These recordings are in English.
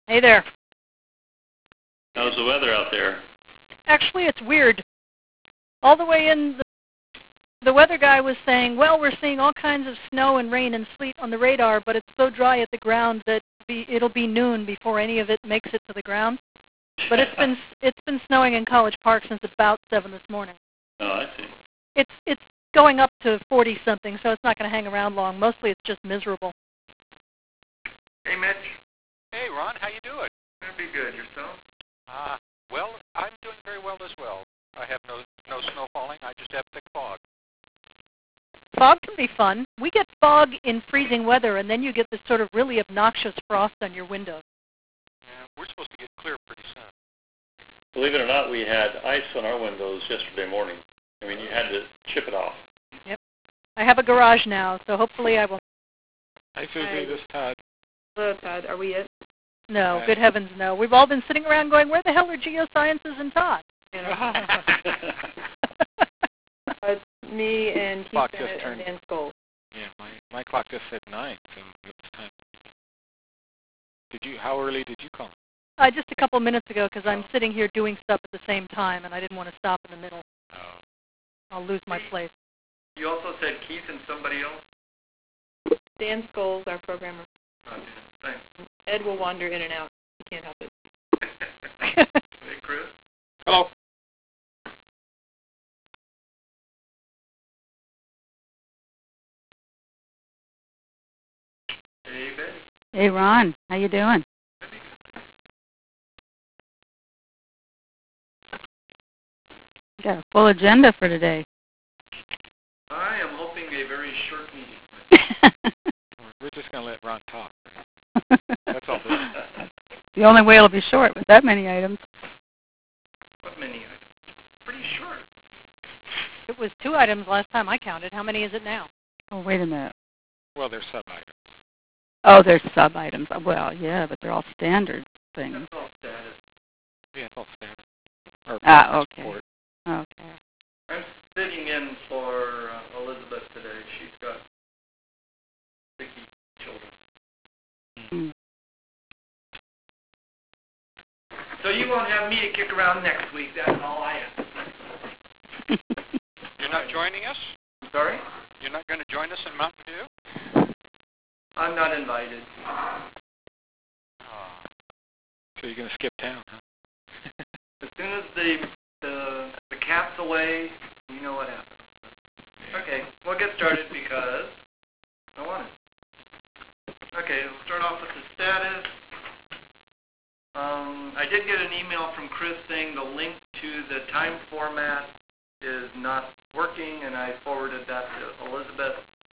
Hey there. How's the weather out there? Actually, it's weird. All the way in, the weather guy was saying, well, we're seeing all kinds of snow and rain and sleet on the radar, but it's so dry at the ground that it'll be noon before any of it makes it to the ground. But it's been snowing in College Park since about 7 this morning. Oh, I see. It's going up to 40-something, so it's not going to hang around long. Mostly it's just miserable. Hey, Mitch. Hey, Ron. How you doing? Pretty good. Yourself? Well, I'm doing very well as well. I have no snow falling. I just have thick fog. Fog can be fun. We get fog in freezing weather, and then you get this sort of really obnoxious frost on your windows. Yeah, we're supposed to get clear pretty soon. Believe it or not, we had ice on our windows yesterday morning. I mean, you had to chip it off. Yep. I have a garage now, so hopefully I will. Hi, Susie. This is Todd. Hello, Todd. Are we it? No, good heavens, no. We've all been sitting around going, where the hell are geosciences and Todd? It's me and Keith Clock Bennett just turned. and Dan Scholes. Yeah, my clock just said 9, so it was time. How early did you call? Just a couple minutes ago, because I'm sitting here doing stuff at the same time, and I didn't want to stop in the middle. Oh. I'll lose my place. You also said Keith and somebody else? Dan Scholes, our programmer. Oh, yeah. Thanks. Ed will wander in and out. He can't help it. Hey, Chris. Hello. Hey, Betty. Hey, Ron. How you doing? Got a full agenda for today. I am hoping a very short meeting. We're just going to let Ron talk. That's all. The only way it'll be short with that many items. What many items? Pretty short. It was 2 items last time I counted. How many is it now? Oh, wait a minute. Well, they're sub-items. Oh, there's sub-items. Well, yeah, but they're all standard things. That's all status. Yeah, it's all standard. Or Okay. support. Okay. I'm sitting in for Elizabeth today. She's got sicky children. Mm. So you won't have me to kick around next week. That's all I ask. You're not joining us? Sorry? You're not going to join us in Mountain View? I'm not invited. Oh. So you're going to skip town, huh? As soon as the cat's away, you know what happens. Okay, we'll get started because I want it. Okay, we'll start off with the status. I did get an email from Chris saying the link to the time format is not working, and I forwarded that to Elizabeth.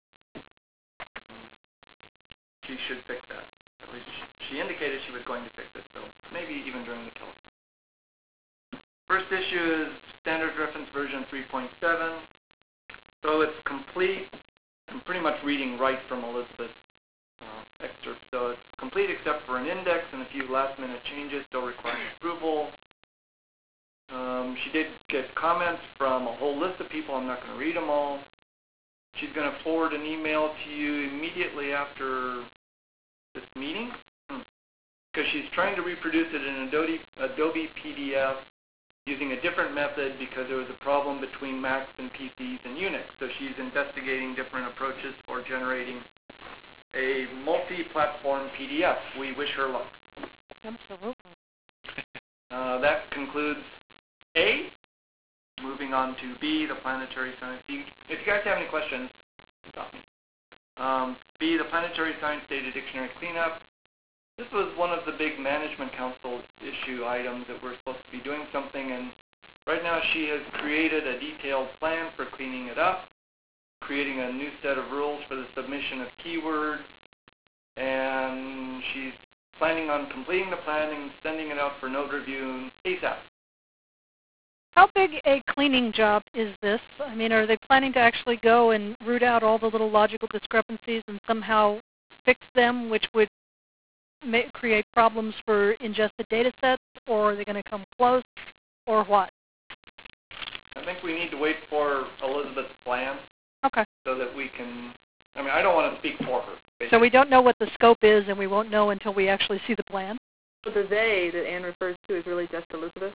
She should fix that. At least she indicated she was going to fix it, so maybe even during the telephone. First issue is Standard Reference Version 3.7. So it's complete. I'm pretty much reading right from Elizabeth's excerpt. So it's complete except for an index and a few last-minute changes still requiring approval. She did get comments from a whole list of people. I'm not going to read them all. She's going to forward an email to you immediately after this meeting because she's trying to reproduce it in Adobe PDF using a different method because there was a problem between Macs and PCs and Unix. So she's investigating different approaches for generating a multi-platform PDF. We wish her luck. Absolutely. That concludes A. Moving on to B, the planetary science. If you guys have any questions, stop me. B, the planetary science data dictionary cleanup. This was one of the big management council issue items that we're supposed to be doing something, and right now she has created a detailed plan for cleaning it up, creating a new set of rules for the submission of keywords, and she's planning on completing the plan and sending it out for note review ASAP. How big a cleaning job is this? I mean, are they planning to actually go and root out all the little logical discrepancies and somehow fix them, which would create problems for ingested data sets, or are they going to come close, or what? I think we need to wait for Elizabeth's plan. Okay. So that we can, I mean, I don't want to speak for her. So we don't know what the scope is, and we won't know until we actually see the plan? So the they that Anne refers to is really just Elizabeth?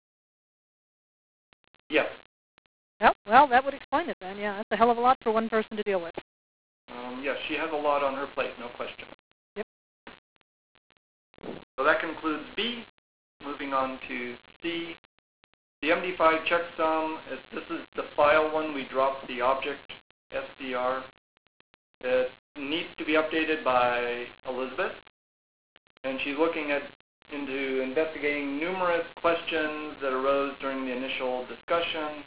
Yes. Yep. Well, that would explain it then. Yeah, that's a hell of a lot for one person to deal with. Yes, she has a lot on her plate, no question. Yep. So that concludes B. Moving on to C. The MD5 checksum, this is the file one. We dropped the object SDR. It needs to be updated by Elizabeth, and she's looking into investigating numerous questions that arose during the initial discussion,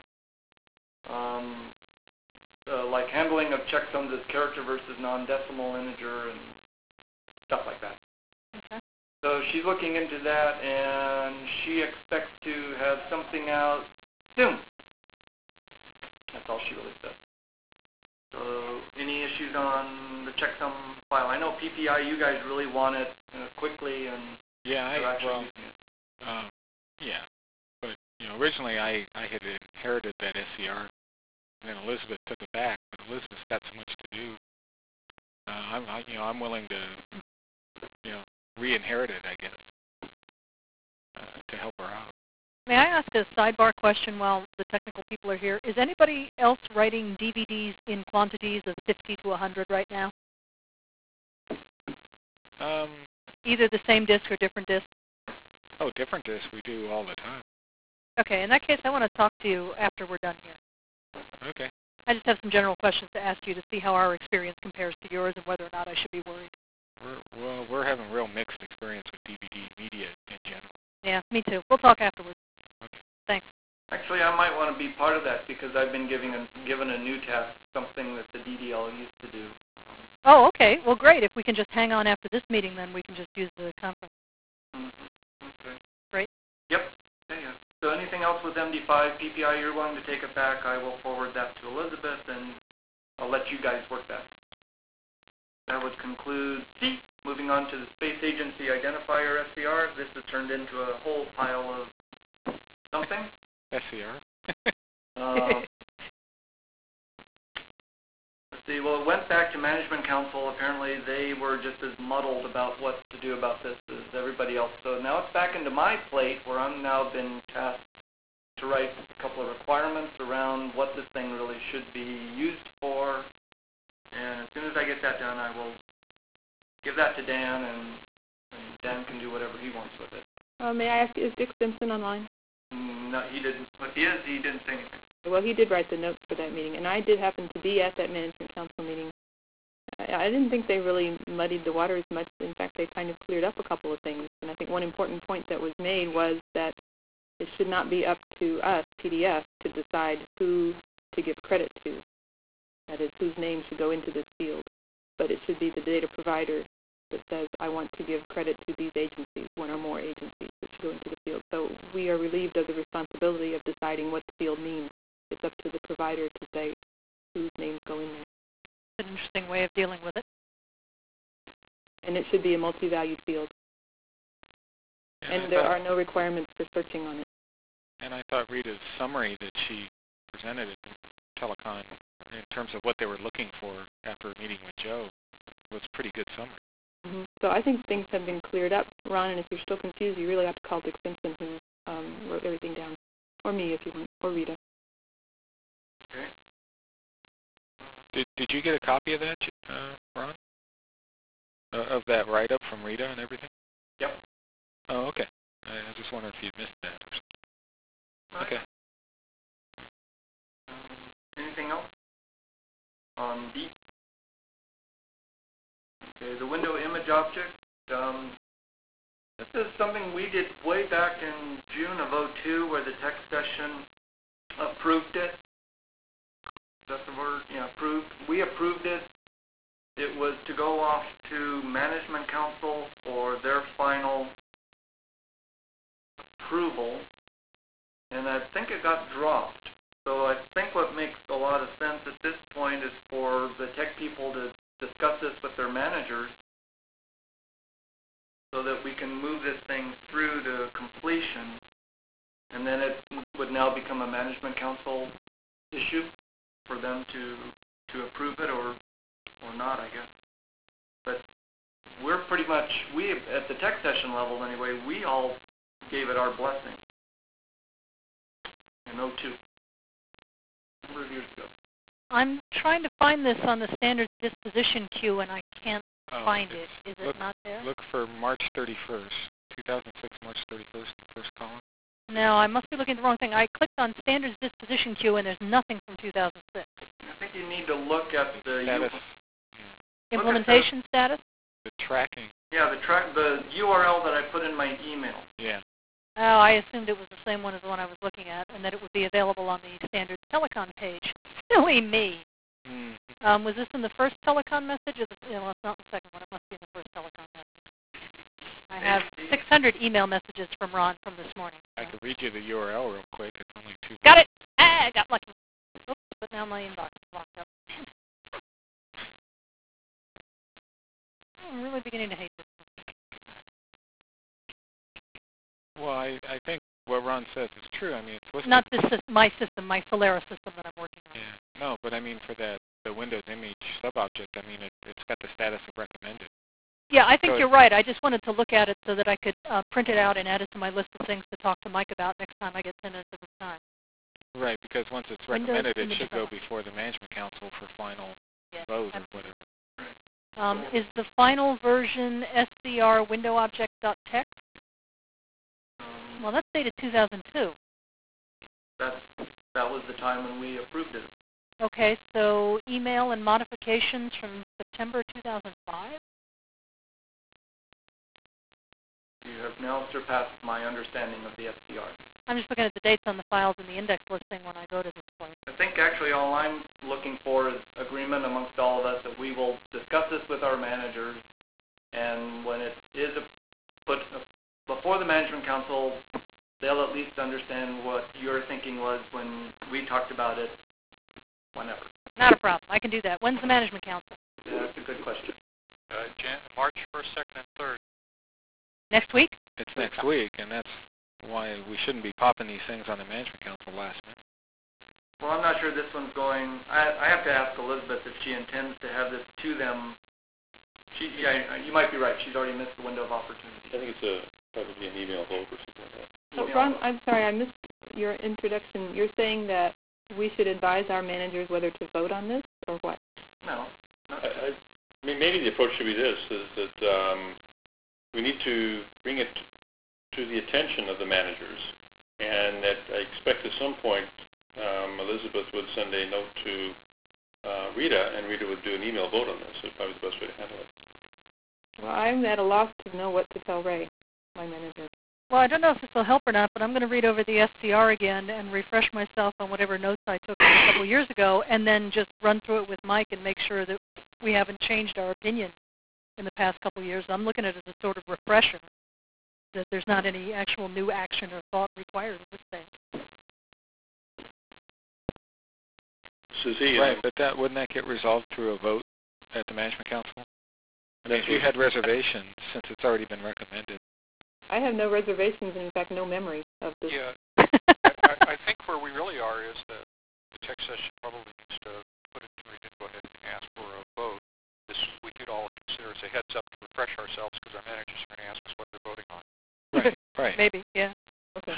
like handling of checksums as character versus non-decimal integer and stuff like that. Okay. So she's looking into that, and she expects to have something out soon. That's all she really said. So any issues on the checksum file? I know PPI, you guys really want it quickly, and Yeah, you're actually well, using it. yeah. But, originally I had inherited that SCR, and then Elizabeth took it back, but Elizabeth's got so much to do. I'm willing to, re-inherit it, I guess, to help her out. May I ask a sidebar question while the technical people are here? Is anybody else writing DVDs in quantities of 50 to 100 right now? Either the same disc or different discs? Oh, different discs we do all the time. Okay, in that case, I want to talk to you after we're done here. Okay. I just have some general questions to ask you to see how our experience compares to yours and whether or not I should be worried. We're having real mixed experience with DVD media in general. Yeah, me too. We'll talk afterwards. Okay. Thanks. Actually, I might want to be part of that because I've been given a new task, something that the DDL used to do. Oh, okay. Well, great. If we can just hang on after this meeting, then we can just use the conference. Okay. Great. Yep. Yeah. So anything else with MD5, PPI, you're willing to take it back, I will forward that to Elizabeth, and I'll let you guys work that. That would conclude C. Moving on to the Space Agency Identifier, SCR. This has turned into a whole pile of something. SCR? Let's see. Well, it went back to Management Council. Apparently, they were just as muddled about what to do about this as everybody else. So now it's back into my plate, where I'm now been tasked to write a couple of requirements around what this thing really should be used for. And as soon as I get that done, I will give that to Dan, and Dan can do whatever he wants with it. May I ask, is Dick Simpson online? No, he didn't. If he is, he didn't say anything. Well, he did write the notes for that meeting, and I did happen to be at that Management Council meeting. I didn't think they really muddied the water as much. In fact, they kind of cleared up a couple of things. And I think one important point that was made was that it should not be up to us, PDF, to decide who to give credit to. That is, whose name should go into this field. But it should be the data provider that says, I want to give credit to these agencies, one or more agencies that should go into the field. So we are relieved of the responsibility of deciding what the field means. It's up to the provider to say whose names go in there. An interesting way of dealing with it. And it should be a multi-valued field. And there are no requirements for searching on it. And I thought Rita's summary that she presented at Telecon in terms of what they were looking for after a meeting with Joe was a pretty good summary. Mm-hmm. So I think things have been cleared up, Ron, and if you're still confused, you really have to call Dick Simpson, who wrote everything down. Or me, if you want, or Rita. Okay. Did you get a copy of that, Ron? Of that write-up from Rita and everything? Yep. Oh, okay. I just wonder if you'd missed that. Right. Okay. Anything else on D? Okay, the window image object. This is something we did way back in June of '02, where the tech session approved it. That's the word? Yeah, approved. We approved it. It was to go off to Management Council for their final approval, and I think it got dropped. So I think what makes a lot of sense at this point is for the tech people to discuss this with their managers so that we can move this thing through to completion, and then it would now become a Management Council issue for them to approve it or not, I guess. But we're pretty much, at the tech session level anyway, we all gave it our blessing. In 02. A number of years ago. I'm trying to find this on the standards disposition queue, and I can't find it. Is it look, not there? Look for March 31st, 2006, March 31st, the first column. No, I must be looking at the wrong thing. I clicked on standards disposition queue, and there's nothing from 2006. I think you need to look at the Status, Implementation status? the tracking. Yeah, the URL that I put in my email. Yeah. Oh, I assumed it was the same one as the one I was looking at, and that it would be available on the standards telecom page. Silly me. Mm-hmm. Was this in the first telecom message? Or well, it's not the second one. It must be in the first telecom message. I have 600 email messages from Ron from this morning. I could read you the URL real quick. It's only 2. Got it! Ah, I got lucky. Oops, but now my inbox is locked up. I'm really beginning to hate this. Well, I think what Ron says is true. I mean, it's listed. Not this my system, my Solera system that I'm working on. Yeah. No, but I mean for the Windows image subobject, I mean it's got the status of recommended. Yeah, I think So you're right. I just wanted to look at it so that I could print it out and add it to my list of things to talk to Mike about next time I get 10 minutes of his time. Right, because once it's Windows recommended, it image should go subobject. before the management council for final Yes, vote or absolutely. whatever. Is the final version SCR windowobject.txt? Well, that's dated 2002. That was the time when we approved it. Okay, so email and modifications from September 2005? You have now surpassed my understanding of the SDR. I'm just looking at the dates on the files in the index listing when I go to this place. I think actually all I'm looking for is agreement amongst all of us that we will discuss this with our managers, and when it is put before the management council, they'll at least understand what your thinking was when we talked about it, whenever. Not a problem. I can do that. When's the management council? Yeah, that's a good question. March 1st, 2nd, and 3rd. Next week? It's next week, and that's why we shouldn't be popping these things on the management council last minute. Well, I'm not sure this one's going. I have to ask Elizabeth if she intends to have this to them. Yeah, you might be right. She's already missed the window of opportunity. I think it's probably an email vote or something like that. So, Ron, I'm sorry, I missed your introduction. You're saying that we should advise our managers whether to vote on this or what? No. I mean, maybe the approach should be this, is that we need to bring it to the attention of the managers, and that I expect at some point Elizabeth would send a note to Rita, and Rita would do an email vote on this. It's probably the best way to handle it. Well, I'm at a loss to know what to tell Ray, my manager. Well, I don't know if this will help or not, but I'm going to read over the SCR again and refresh myself on whatever notes I took a couple years ago, and then just run through it with Mike and make sure that we haven't changed our opinion in the past couple of years. I'm looking at it as a sort of refresher, that there's not any actual new action or thought required in this thing. Susie, Right, but wouldn't that get resolved through a vote at the management council? I mean, if you had reservations, since it's already been recommended. I have no reservations and, in fact, no memory of this. Yeah, I think where we really are is that the tech session probably needs to put it to me to go ahead and ask for a vote. This we could all consider as a heads up to refresh ourselves because our managers are going to ask us what they're voting on. Right, right. Maybe, yeah. Okay.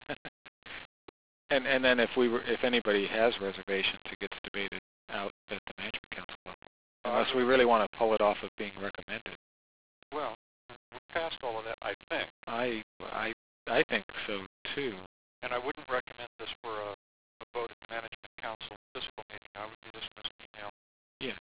and then if anybody has reservations, it gets debated out at the management council level. Unless we really want to pull it off of being recommended. Well, we passed all of that, I think. I think so too. And I wouldn't recommend this for a vote at the management council physical meeting. I would do this as an email. Yeah.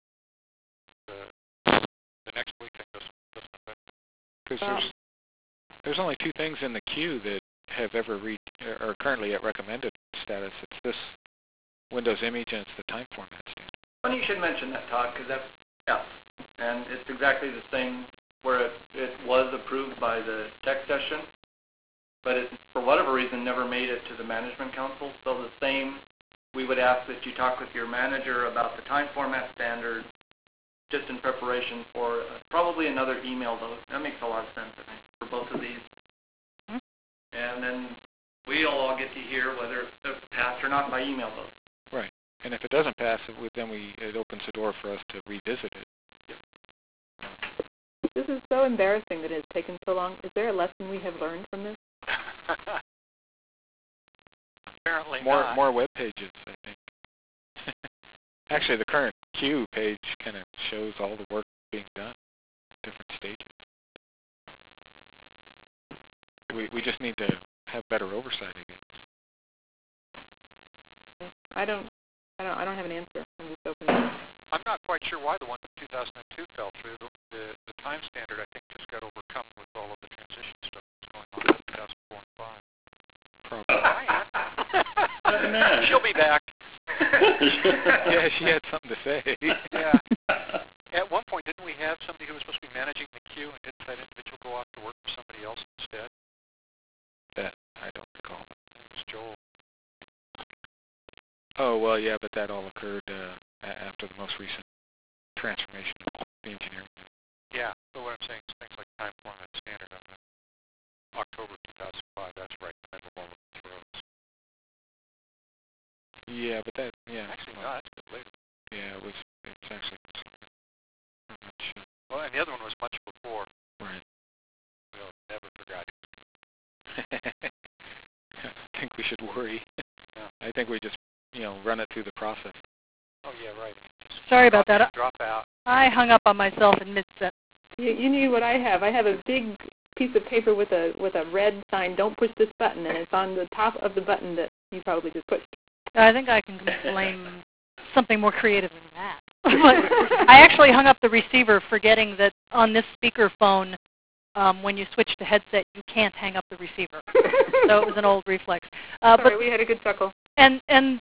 The next week thing doesn't affect it. Because there's only 2 things in the queue that have ever are currently at recommended status. It's this Windows image and it's the time format standard. Funny you should mention that, Todd, because that's F. And it's exactly the same where it was approved by the tech session, but it, for whatever reason, never made it to the management council. So the same, we would ask that you talk with your manager about the time format standard just in preparation for probably another email vote. That makes a lot of sense, I think, for both of these. Mm-hmm. And then we'll all get to hear whether it's passed or not by email vote. Right. And if it doesn't pass, it opens the door for us to revisit it. This is so embarrassing that it has taken so long. Is there a lesson we have learned from this? Apparently More not. web pages, I think. Actually, the current queue page kind of shows all the work being done at different stages. We just need to have better oversight, I guess. I don't have an answer. I'm just open. I'm not quite sure why the one from 2002 fell through. The time standard, I think, just got overcome with all of the transition stuff that's going on in 2004 and 5. Probably. Man. She'll be back. Yeah, she had something to say. Yeah. At one point, didn't we have somebody who was supposed to be managing the queue, and didn't that individual go off to work for somebody else instead? That I don't recall. It was Joel. Oh, well, yeah, but that all occurred after the most recent transformation of the engineering. Yeah, but what I'm saying is things like time format standard on October 2005, that's right in the middle of all of the throws. Yeah, but that, yeah. Actually, no, well, that's a bit later. Yeah, it's actually not much. Well, and the other one was much before. Right. We'll never forgot it. I think we should worry. Yeah. I think we just, run it through the process. Oh, yeah, right. Just Sorry about drop that. in, drop out. I hung up on myself in mid-sentence. You need what I have. I have a big piece of paper with a red sign, "Don't push this button," and it's on the top of the button that you probably just pushed. I think I can claim something more creative than that. I actually hung up the receiver forgetting that on this speaker phone, when you switch to headset, you can't hang up the receiver. So it was an old reflex. Sorry, we had a good chuckle. And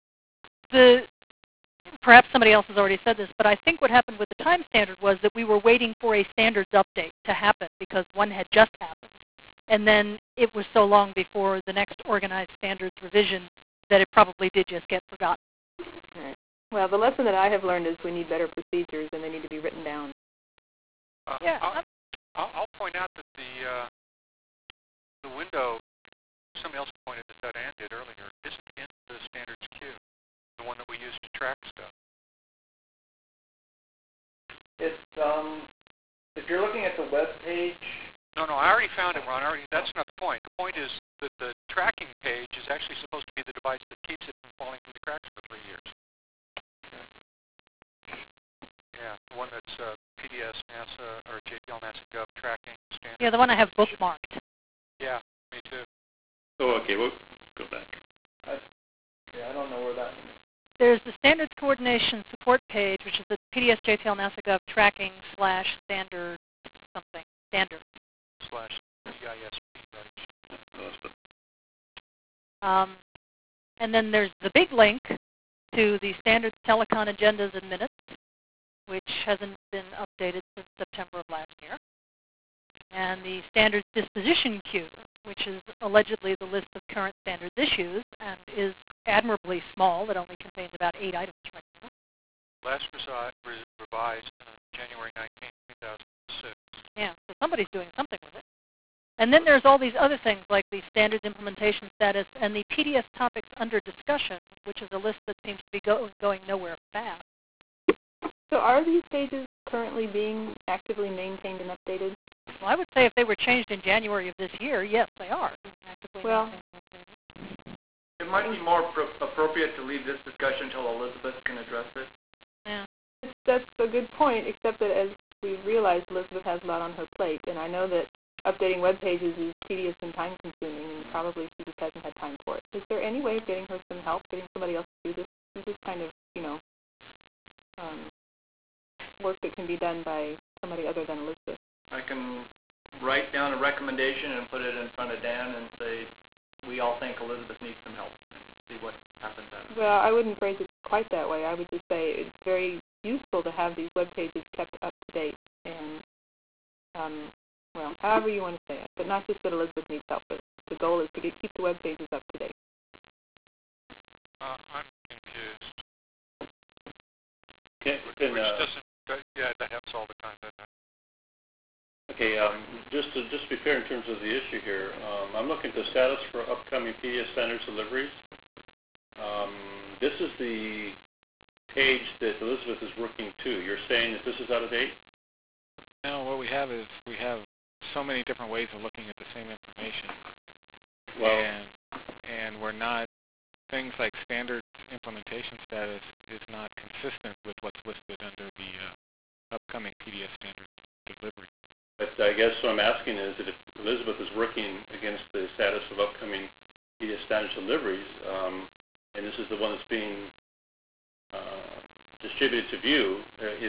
perhaps somebody else has already said this, but I think what happened with the time standard was that we were waiting for a standards update to happen because one had just happened. And then it was so long before the next organized standards revision that it probably did just get forgotten. Right. Well, the lesson that I have learned is we need better procedures and they need to be written down. Yeah. I'll point out that the window, somebody else pointed this out and did earlier, isn't in the standards queue, the one that we use to track stuff. It's if you're looking at the web page. No, I already found it, Ron. That's not the point. The point is that the tracking page is actually supposed to be the device that keeps it from falling through the cracks for 3 years. Yeah, the one that's PDS NASA or JPL NASA Gov tracking standard. Yeah, the one I have bookmarked. Yeah, me too. Oh, okay, we'll go back. I don't know where that one is. There's the Standards Coordination Support page, which is the PDS JPL NASA Gov tracking / standard something. Standard. / CISP, Oh, And then there's the big link to the Standards Telecon Agendas and Minutes, which hasn't been updated since September of last year. And the Standards Disposition Queue, which is allegedly the list of current standards issues and is admirably small. It only contains about 8 items right now. Last revised January 19, 2006. Yeah, so somebody's doing something with it. And then there's all these other things like the standards implementation status and the PDS topics under discussion, which is a list that seems to be going nowhere fast. So are these pages currently being actively maintained and updated? Well, I would say if they were changed in January of this year, yes, they are. Actively Well, maintained and updated. It might be more appropriate to leave this discussion until Elizabeth can address it. Yeah. That's a good point, except that as we've realized, Elizabeth has a lot on her plate, and I know that updating web pages is tedious and time-consuming, and probably she just hasn't had time for it. Is there any way of getting her some help, getting somebody else to do this? This is kind of, work that can be done by somebody other than Elizabeth. I can write down a recommendation and put it in front of Dan and say, we all think Elizabeth needs some help, and see what happens out of it. Well, I wouldn't phrase it quite that way. I would just say it's very useful to have these web pages kept up to date, and, however you want to say it, but not just that Elizabeth needs help, but the goal is to keep the web pages up to date. I'm confused. Okay, Which doesn't, that happens all the time, doesn't it? okay. Just to be fair in terms of the issue here, I'm looking at the status for upcoming PDS standards deliveries. This is the page that Elizabeth is working to. You're saying that this is out of date? No, what we we have is we have so many different ways of looking at the same information, Well, and we're not, things like standard implementation status is not consistent with what's listed under the upcoming PDS standard delivery. but I guess what I'm asking is that if Elizabeth is working against the status of upcoming PDS standards deliveries, and this is the one that's being distributed to view,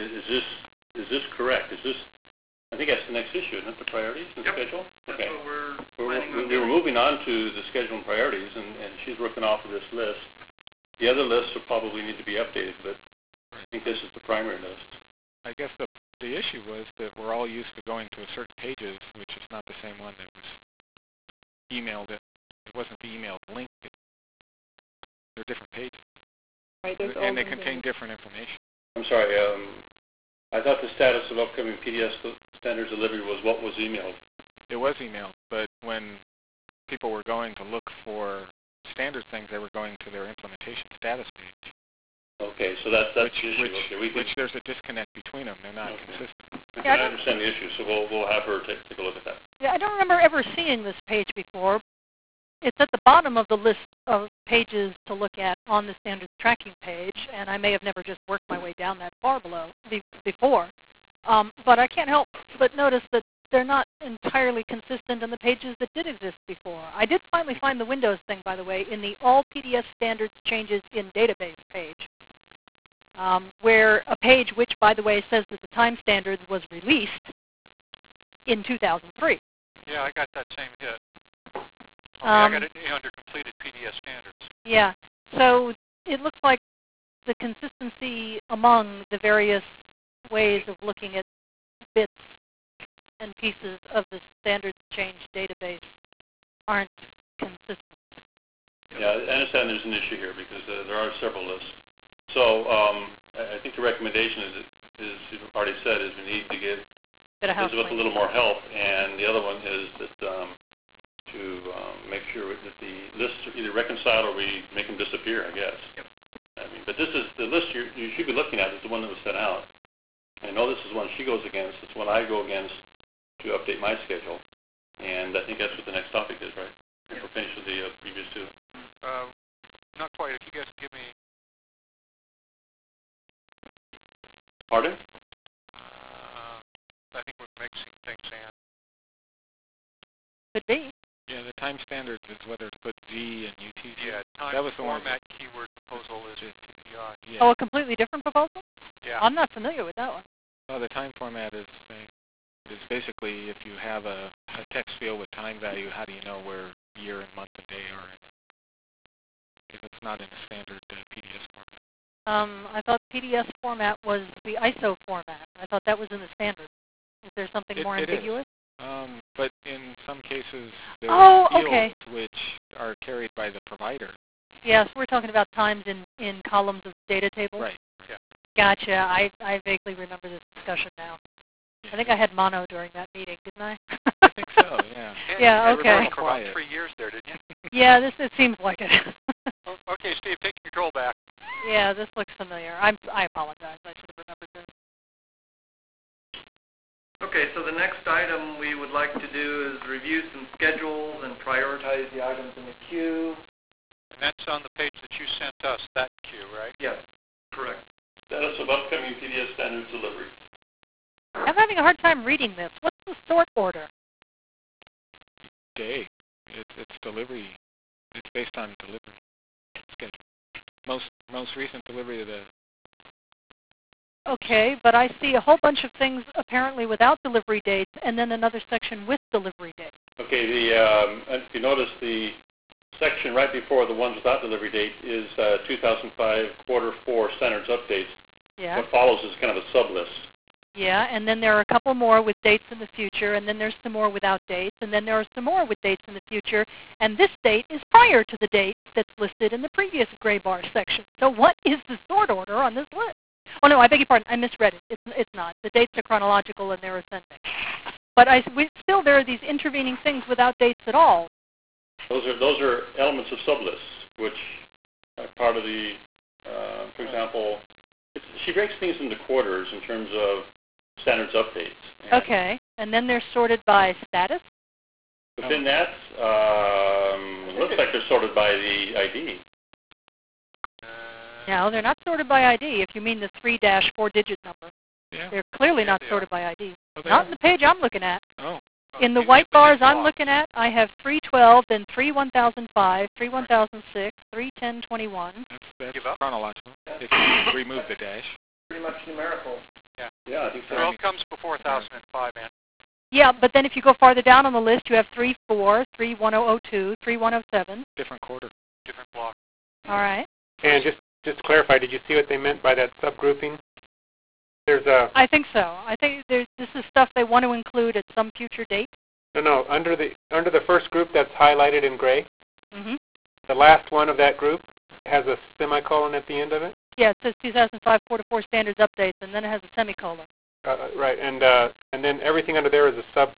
is this correct? Is this, I think that's the next issue, isn't it, the priorities and Yep. schedule? That's Okay. what we're We planning on were doing. moving on to the schedule and priorities, and she's working off of this list. The other lists will probably need to be updated, but I think this is the primary list. I guess the issue was that we're all used to going to a certain pages, which is not the same one that was emailed. It wasn't the emailed link. They're different pages, Right, there's and old they ones and contain different information. I'm sorry, I thought the status of upcoming PDS standards delivery was what was emailed. It was emailed, but when people were going to look for standard things, they were going to their implementation status page, Okay, so that's the issue. which, Okay, we can, which there's a disconnect between them. They're not Okay. consistent. Yeah, I I don't- understand the issue, so we'll have her take a look at that. Yeah, I don't remember ever seeing this page before. It's at the bottom of the list of pages to look at on the standards tracking page, and I may have never just worked my way down that far before. But I can't help but notice that they're not entirely consistent in the pages that did exist before. I did finally find the Windows thing, by the way, in the All PDS Standards Changes in Database page, where a page which, by the way, says that the time standards was released in 2003. Yeah, I got that same hit. I Um, got it under completed PDS standards. Yeah, so it looks like the consistency among the various ways of looking at bits and pieces of the standards change database aren't consistent. Yeah, I understand there's an issue here because there are several lists. So I think the recommendation is you've already said, is we need to give Bit of house Elizabeth a cleaning. little more help, and the other one is that to make sure that the lists are either reconciled or we make them disappear, I guess. Yep. I mean, but this is the list you should be looking at is the one that was sent out. I know this is one she goes against. It's one I go against to update my schedule, and I think that's what the next topic is, right? If we're finished with the previous two. Not quite. If you guys give me, Pardon? I think we're mixing things in. Could be. Yeah, the time standards is whether to put Z and UTC. Yeah, time That was the one. format keyword proposal is TPI. Yeah. Oh, a completely different proposal? Yeah. I'm not familiar with that one. Well, the time format is basically if you have a text field with time value, how do you know where year and month and day are in it? If it's not in a standard PDS format. I thought PDS format was the ISO format. I thought that was in the standard. Is there something more It is. ambiguous? But in some cases, there Oh, are fields okay. which are carried by the provider. Yes, we're talking about times in columns of data tables. Right. Gotcha. I vaguely remember this discussion now. I think I had mono during that meeting, didn't I? I think so, yeah. Yeah, you okay. were for about Quiet. 3 years there, didn't you? Yeah, it seems like it. Okay, Steve, take control back. Yeah, this looks familiar. I apologize. I should have remembered this. Okay, so the next item we would like to do is review some schedules and prioritize the items in the queue. And that's on the page that you sent us, that queue, right? Yes, correct. Status of upcoming PDS standards delivery. I'm having a hard time reading this. What's the sort order? Day. It's delivery. It's based on delivery schedule. Most recent delivery of the. Okay, but I see a whole bunch of things apparently without delivery dates, and then another section with delivery dates. Okay, if you notice the section right before the ones without delivery date is 2005 quarter 4 standards updates. Yeah. What follows is kind of a sub-list. Yeah, and then there are a couple more with dates in the future, and then there's some more without dates, and then there are some more with dates in the future, and this date is prior to the date that's listed in the previous gray bar section. So what is the sort order on this list? Oh no, I beg your pardon, I misread it. It's not. The dates are chronological and they're ascending. But still there are these intervening things without dates at all. Those are elements of sublists, which are part of the, for example, she breaks things into quarters in terms of standards updates. And Okay. and then they're sorted by status. Within that, looks like they're sorted by the ID. No, they're not sorted by ID, if you mean the 3-4-digit number. Yeah. They're clearly Yeah, not they sorted by ID. Oh, they Not are. in the page I'm looking at. Oh, In the maybe white it's the bars I'm block. looking at, I have 312, then 31005, 31006, 31021. that's Give up? chronological. If you remove the dash. Pretty much numerical. Yeah, I think so. 12 comes before 1005, man. Yeah, but then if you go farther down on the list, you have 34, 31002, 3107. Different quarter. Different block. All right. And just to clarify, did you see what they meant by that subgrouping? There's a I think so. I think this is stuff they want to include at some future date. no under the first group that's highlighted in gray. Mm-hmm. The last one of that group has a semicolon at the end of it. Yeah, it says 2005 4-4 standards updates, and then it has a semicolon. Right, and then everything under there is a sub.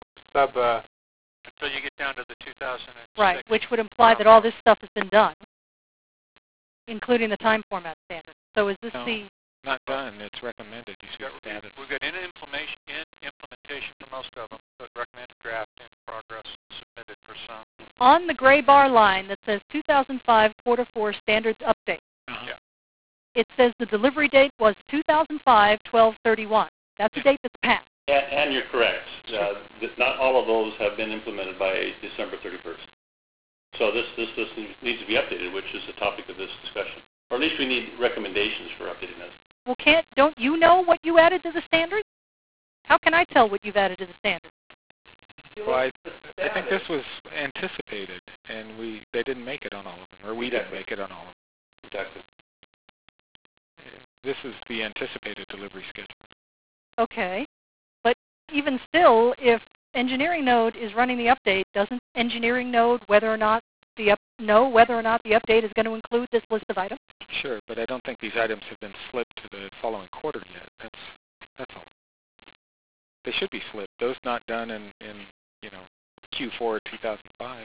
Until you get down to the 2006. Right, which would imply that all this stuff has been done, including the time format standard. So is this No. the... Not done. It's recommended. You see status. We've got in implementation for most of them, but recommended draft in progress submitted for some. On the gray bar line that says 2005 4-4 standards update, Uh-huh. Yeah. it says the delivery date was 2005 12/31. That's the date that's passed. And you're correct. Not all of those have been implemented by December 31st. So this needs to be updated, which is the topic of this discussion. Or at least we need recommendations for updating this. Well, don't you know what you added to the standard? How can I tell what you've added to the standard? Well, I think this was anticipated, and they didn't make it on all of them, or we didn't make it on all of Exactly. them. This is the anticipated delivery schedule. Okay. But even still, if engineering node is running the update, doesn't engineering node know whether or not the update is going to include this list of items? Sure, but I don't think these items have been flipped to the following quarter yet. That's all. They should be flipped. Those not done in Q4 2005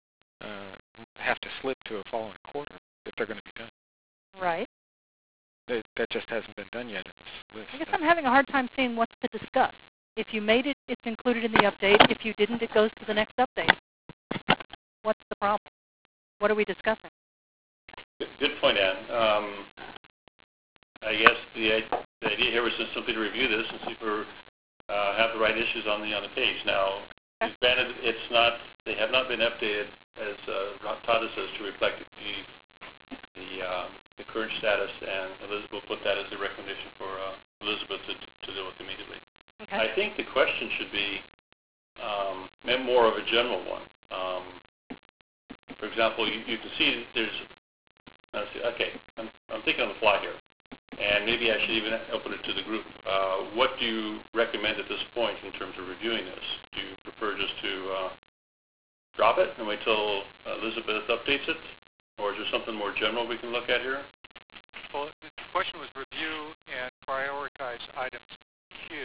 have to slip to a following quarter if they're going to be done. Right. That just hasn't been done yet in this list. I guess I'm having a hard time seeing what's to discuss. If you made it, it's included in the update. If you didn't, it goes to the next update. What's the problem? What are we discussing? Good point, Ann. I guess the idea here was just simply to review this and see if we have the right issues on the page. Now, granted, they have not been updated, as Todd says, to reflect the current status, and Elizabeth will put that as a recommendation for Elizabeth to deal with immediately. Okay. I think the question should be more of a general one. For example, you can see there's, okay, I'm thinking on the fly here, and maybe I should even open it to the group. What do you recommend at this point in terms of reviewing this? Do you prefer just to drop it and wait till Elizabeth updates it? Or is there something more general we can look at here? Well, the question was review and prioritize items in queue.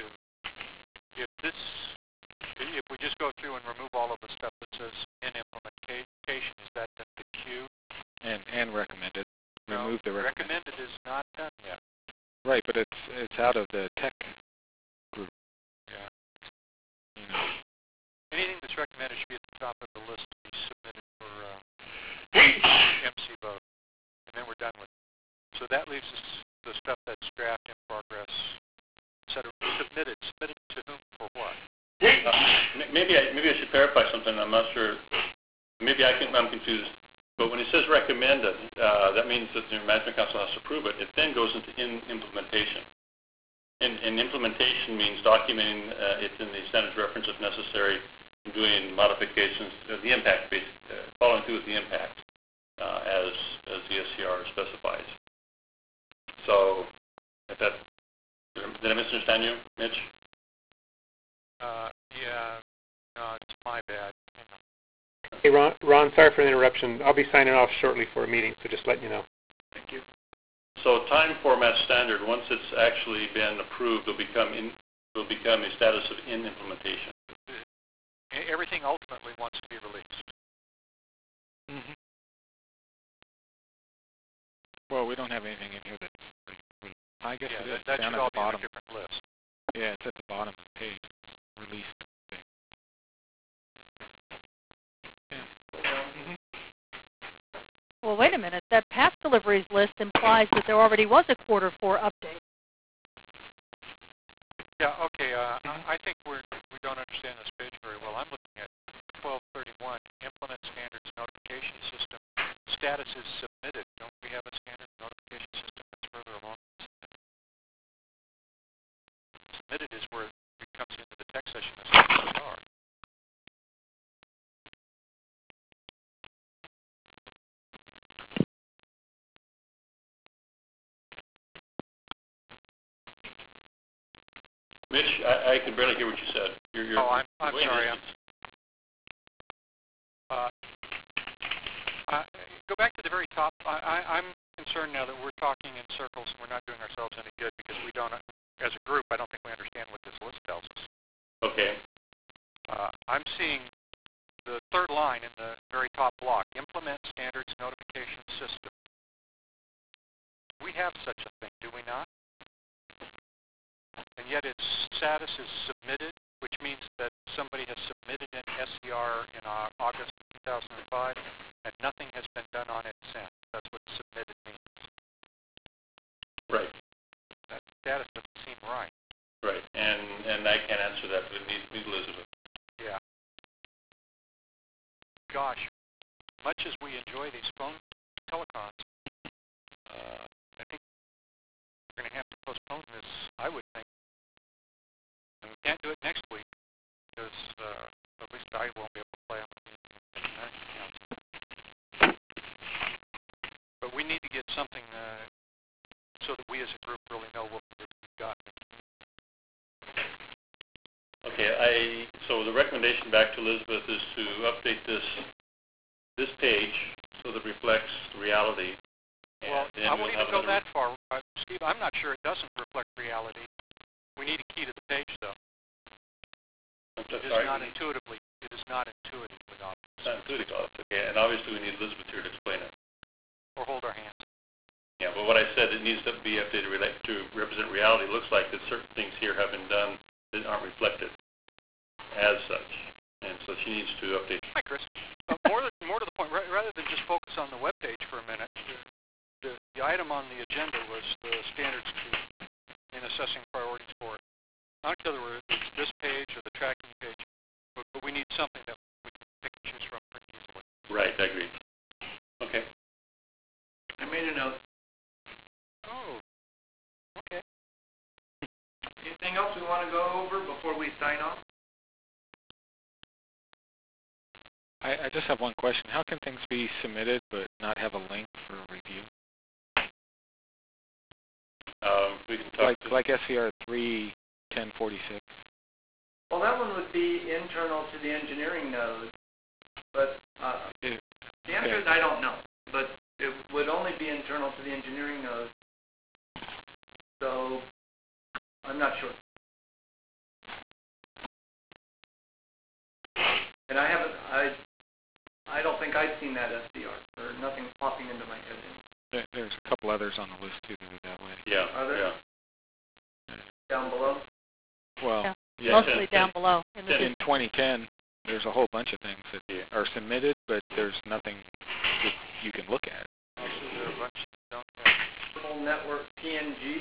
If we just go through and remove all of the stuff that says in implementation, is that then the queue? And recommended. No, Remove the recommended. recommended is not done yet. Right, but it's out of the tech group. Yeah. You know. Anything that's recommended should be at the top of the list to be submitted for MC vote, and then we're done with it. So that leaves us the stuff that's draft in progress, etc. Submitted to whom for what? Maybe I should clarify something. I'm not sure. Maybe I'm confused. But when it says recommended, that means that the Management Council has to approve it. It then goes into implementation. And implementation means documenting it in the standards reference if necessary, and doing modifications, the impact, following through with the impact as the SCR specifies. So, did I misunderstand you, Mitch? Yeah, no, it's my bad. Hey, Ron, sorry for the interruption. I'll be signing off shortly for a meeting, so just letting you know. Thank you. So time format standard, once it's actually been approved, will become a status of in implementation. Everything ultimately wants to be released. Mm-hmm. Well, we don't have anything in here that's... I guess it is that down should at all the be on a bottom. different list. Yeah, it's at the bottom of the page. Released Well, wait a minute. That past deliveries list implies that there already was a quarter 4 update. Yeah, okay. I think we don't understand this page very well. I'm looking at 1231, implement standards notification system. Status is submitted. Don't we have a standard notification system that's further along? Submitted is where it comes into the tech session as SDR. Mitch, I can barely hear what you said. I'm sorry. Go back to the very top. I'm concerned now that we're talking in circles and we're not doing ourselves any good because we don't, as a group, I don't think we understand what this list tells us. Okay. I'm seeing the third line in the very top block, implement standards notification system. We have such a thing, do we not? And yet its status is submitted, which means that somebody has submitted an SCR in August of 2005, and nothing has been done on it since. That's what submitted means. Right. That status doesn't seem right. Right. And I can't answer that, but it needs Elizabeth. Yeah. Gosh, much as we enjoy these phone telecons, I think we're going to have to postpone this, I would think. And we can't do it next week because at least I won't be able to play on the management council. But we need to get something so that we as a group really know what we've got. Okay, so the recommendation back to Elizabeth is to update this page so that it reflects reality. Well, I won't even go that far. Steve, I'm not sure it doesn't reflect reality. We need a key to the page, though. It is not intuitively obvious. It's not intuitive, okay. And obviously we need Elizabeth here to explain it. Or hold our hands. Yeah, but what I said, it needs to be updated to represent reality. It looks like that certain things here have been done that aren't reflected as such. And so she needs to update. Hi, Chris. More to the point, rather than just focus on the web page for a minute, the item on the agenda was the standards in assessing priorities for it. Not whether it's this page or the tracking page, but we need something that we can pick and choose from pretty easily. Right, I agree. Okay. I made a note. Oh, okay. Anything else we want to go over before we sign off? I just have one question. How can things be submitted but not have a link for review? We can talk like SCR 3.1046. Well, that one would be internal to the engineering node, but the answer is I don't know. But it would only be internal to the engineering node, so I'm not sure. And I don't think I've seen that SDR, or nothing's popping into my head. There's a couple others on the list too that are that way. Yeah. Are there? Yeah. Down below? Well, Yeah, mostly down below. in 2010, there's a whole bunch of things that are submitted, but there's nothing that you can look at. Actually, there are a bunch that don't have. Full network PNG.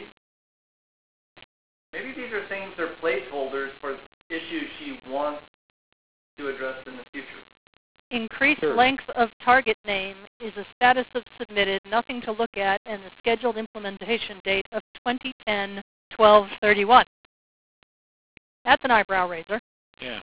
Maybe these are things that are placeholders for issues she wants to address in the future. Increased Sure. length of target name is a status of submitted, nothing to look at, and the scheduled implementation date of 2010-12/31. That's an eyebrow raiser. Yeah.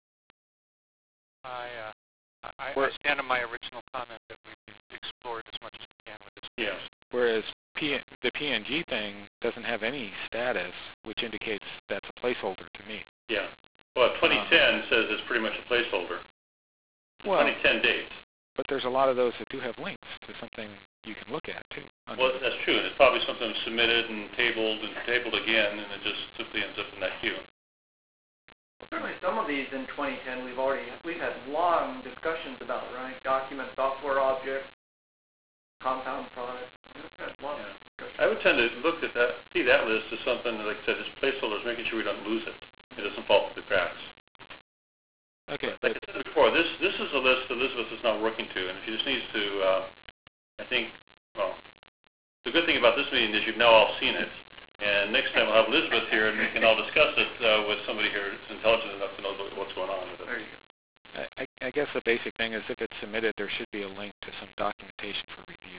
I stand on my original comment that we explored as much as we can with this. Yeah. Whereas the PNG thing doesn't have any status, which indicates that's a placeholder to me. Yeah. Well, 2010 says it's pretty much a placeholder. Well, 2010 dates. but there's a lot of those that do have links to something you can look at too. Well, that's true. And it's probably something submitted and tabled again, and it just simply ends up in that queue. Certainly some of these in 2010 we've had long discussions about, right? Document software objects, compound products. We've had long discussions. I would tend to look at see that list as something, like I said, as placeholders, making sure we don't lose it. It doesn't fall through the cracks. Okay. Like I said before, this is a list Elizabeth is not working to, and she just needs to, I think, well, the good thing about this meeting is you've now all seen it. And next time I'll have Elizabeth here and we can all discuss it with somebody here who's intelligent enough to know what's going on with it. There you go. I guess the basic thing is if it's submitted, there should be a link to some documentation for review.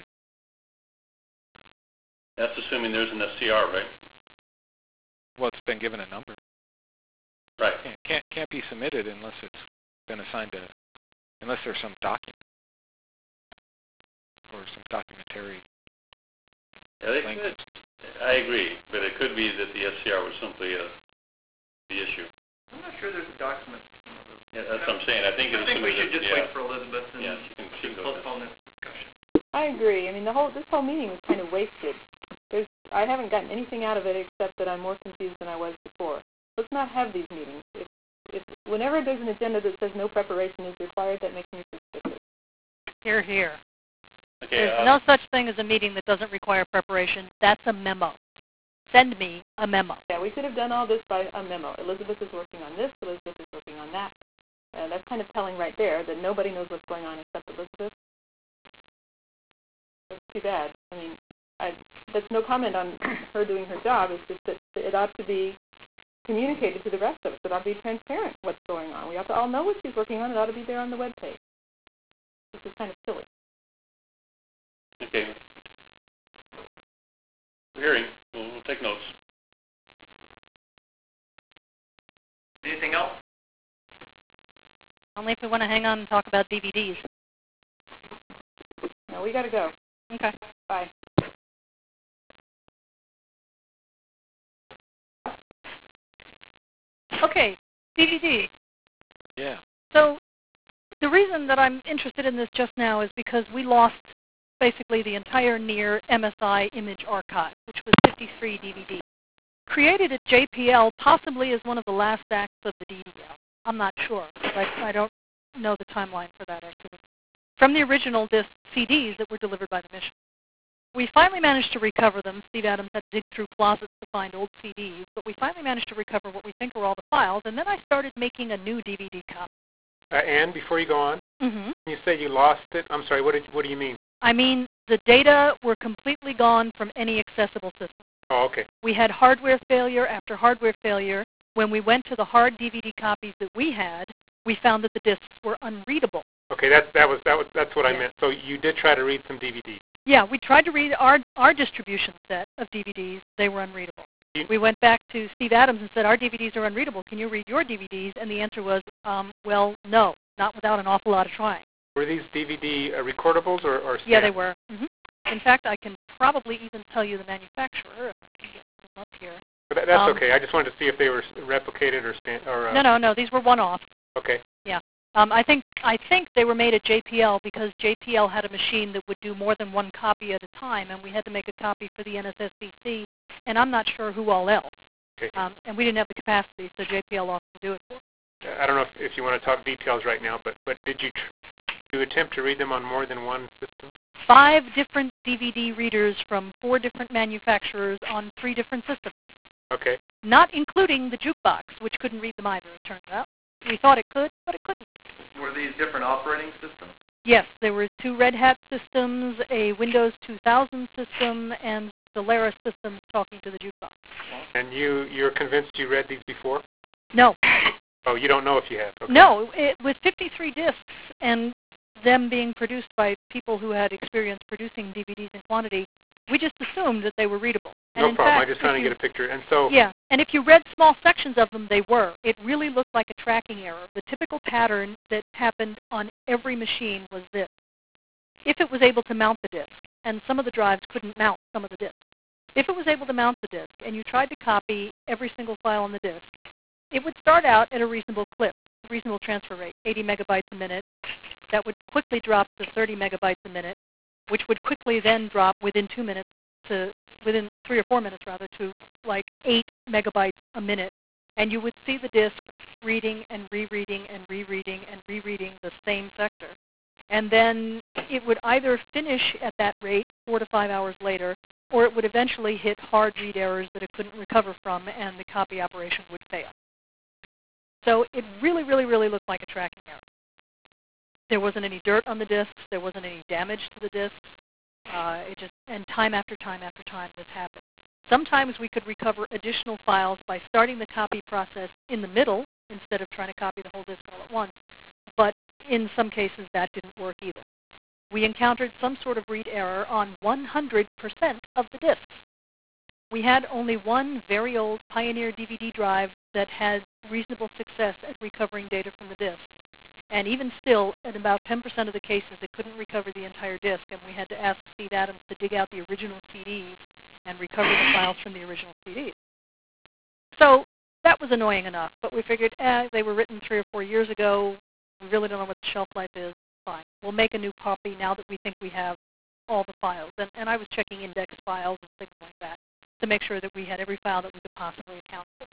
That's assuming there's an SCR, right? Well, it's been given a number. Right. Can't be submitted unless it's been assigned to, unless there's some document or some documentary. Yeah, I agree, but it could be that the SCR was simply the issue. I'm not sure there's a document. Yeah, that's what I'm saying. I think we should just wait for Elizabeth and she can go postpone this discussion. I agree. I mean, this whole meeting was kind of wasted. I haven't gotten anything out of it except that I'm more confused than I was before. Let's not have these meetings. Whenever there's an agenda that says no preparation is required, that makes me suspicious. Hear, hear. Okay, There's no such thing as a meeting that doesn't require preparation. That's a memo. Send me a memo. Yeah, we should have done all this by a memo. Elizabeth is working on this. Elizabeth is working on that. That's kind of telling right there that nobody knows what's going on except Elizabeth. That's too bad. I mean, that's no comment on her doing her job. It's just that it ought to be communicated to the rest of us. It ought to be transparent what's going on. We ought to all know what she's working on. It ought to be there on the webpage. This is kind of silly. Okay. Hearing. We'll take notes. Anything else? Only if we want to hang on and talk about DVDs. No, we got to go. Okay. Bye. Okay, DVD. Yeah. So the reason that I'm interested in this just now is because we lost basically the entire NEAR MSI image archive, which was 53 DVDs. Created at JPL possibly as one of the last acts of the DDL. I'm not sure. I don't know the timeline for that activity. From the original disc CDs that were delivered by the mission. We finally managed to recover them. Steve Adams had to dig through closets to find old CDs, but we finally managed to recover what we think are all the files, and then I started making a new DVD copy. Anne, before you go on, you say you lost it. I'm sorry, what do you mean? I mean, the data were completely gone from any accessible system. Oh, okay. We had hardware failure after hardware failure. When we went to the hard DVD copies that we had, we found that the discs were unreadable. Okay, that's what I meant. So you did try to read some DVDs. Yeah, we tried to read our distribution set of DVDs. They were unreadable. We went back to Steve Adams and said, our DVDs are unreadable. Can you read your DVDs? And the answer was, well, no, not without an awful lot of trying. Were these DVD recordables or scans? Yeah, they were. In fact, I can probably even tell you the manufacturer if I can get them up here. But that's okay. I just wanted to see if they were replicated or No. These were one-off. Okay. Yeah. I think they were made at JPL because JPL had a machine that would do more than one copy at a time, and we had to make a copy for the NSSBC, and I'm not sure who all else. Okay. And we didn't have the capacity, so JPL offered to do it for us. I don't know if you want to talk details right now, but did you attempt to read them on more than one system? 5 different DVD readers from 4 different manufacturers on 3 different systems. Okay. Not including the jukebox, which couldn't read them either, it turns out. We thought it could, but it couldn't. Were these different operating systems? Yes, there were 2 Red Hat systems, a Windows 2000 system, and Solaris systems talking to the jukebox. And you're convinced you read these before? No. Oh, you don't know if you have? Okay. No, with 53 discs and them being produced by people who had experience producing DVDs in quantity, we just assumed that they were readable. And No problem. Fact, I'm just trying to get a picture. And so yeah, and if you read small sections of them, they were. It really looked like a tracking error. The typical pattern that happened on every machine was this. If it was able to mount the disk, and some of the drives couldn't mount some of the disks, if it was able to mount the disk and you tried to copy every single file on the disk, it would start out at a reasonable clip, reasonable transfer rate, 80 megabytes a minute. That would quickly drop to 30 megabytes a minute, which would quickly then drop within 2 minutes within 3 or 4 minutes rather, to like 8 megabytes a minute. And you would see the disk reading and rereading and rereading and rereading the same sector. And then it would either finish at that rate 4 to 5 hours later, or it would eventually hit hard read errors that it couldn't recover from, and the copy operation would fail. So it really, really, really looked like a tracking error. There wasn't any dirt on the disks. There wasn't any damage to the disks. And time after time after time this happened. Sometimes we could recover additional files by starting the copy process in the middle instead of trying to copy the whole disk all at once. But in some cases that didn't work either. We encountered some sort of read error on 100% of the disks. We had only one very old Pioneer DVD drive that had reasonable success at recovering data from the disk. And even still, in about 10% of the cases, it couldn't recover the entire disk, and we had to ask Steve Adams to dig out the original CDs and recover the files from the original CDs. So that was annoying enough, but we figured, they were written 3 or 4 years ago. We really don't know what the shelf life is. Fine. We'll make a new copy now that we think we have all the files. And I was checking index files and things like that to make sure that we had every file that we could possibly account for.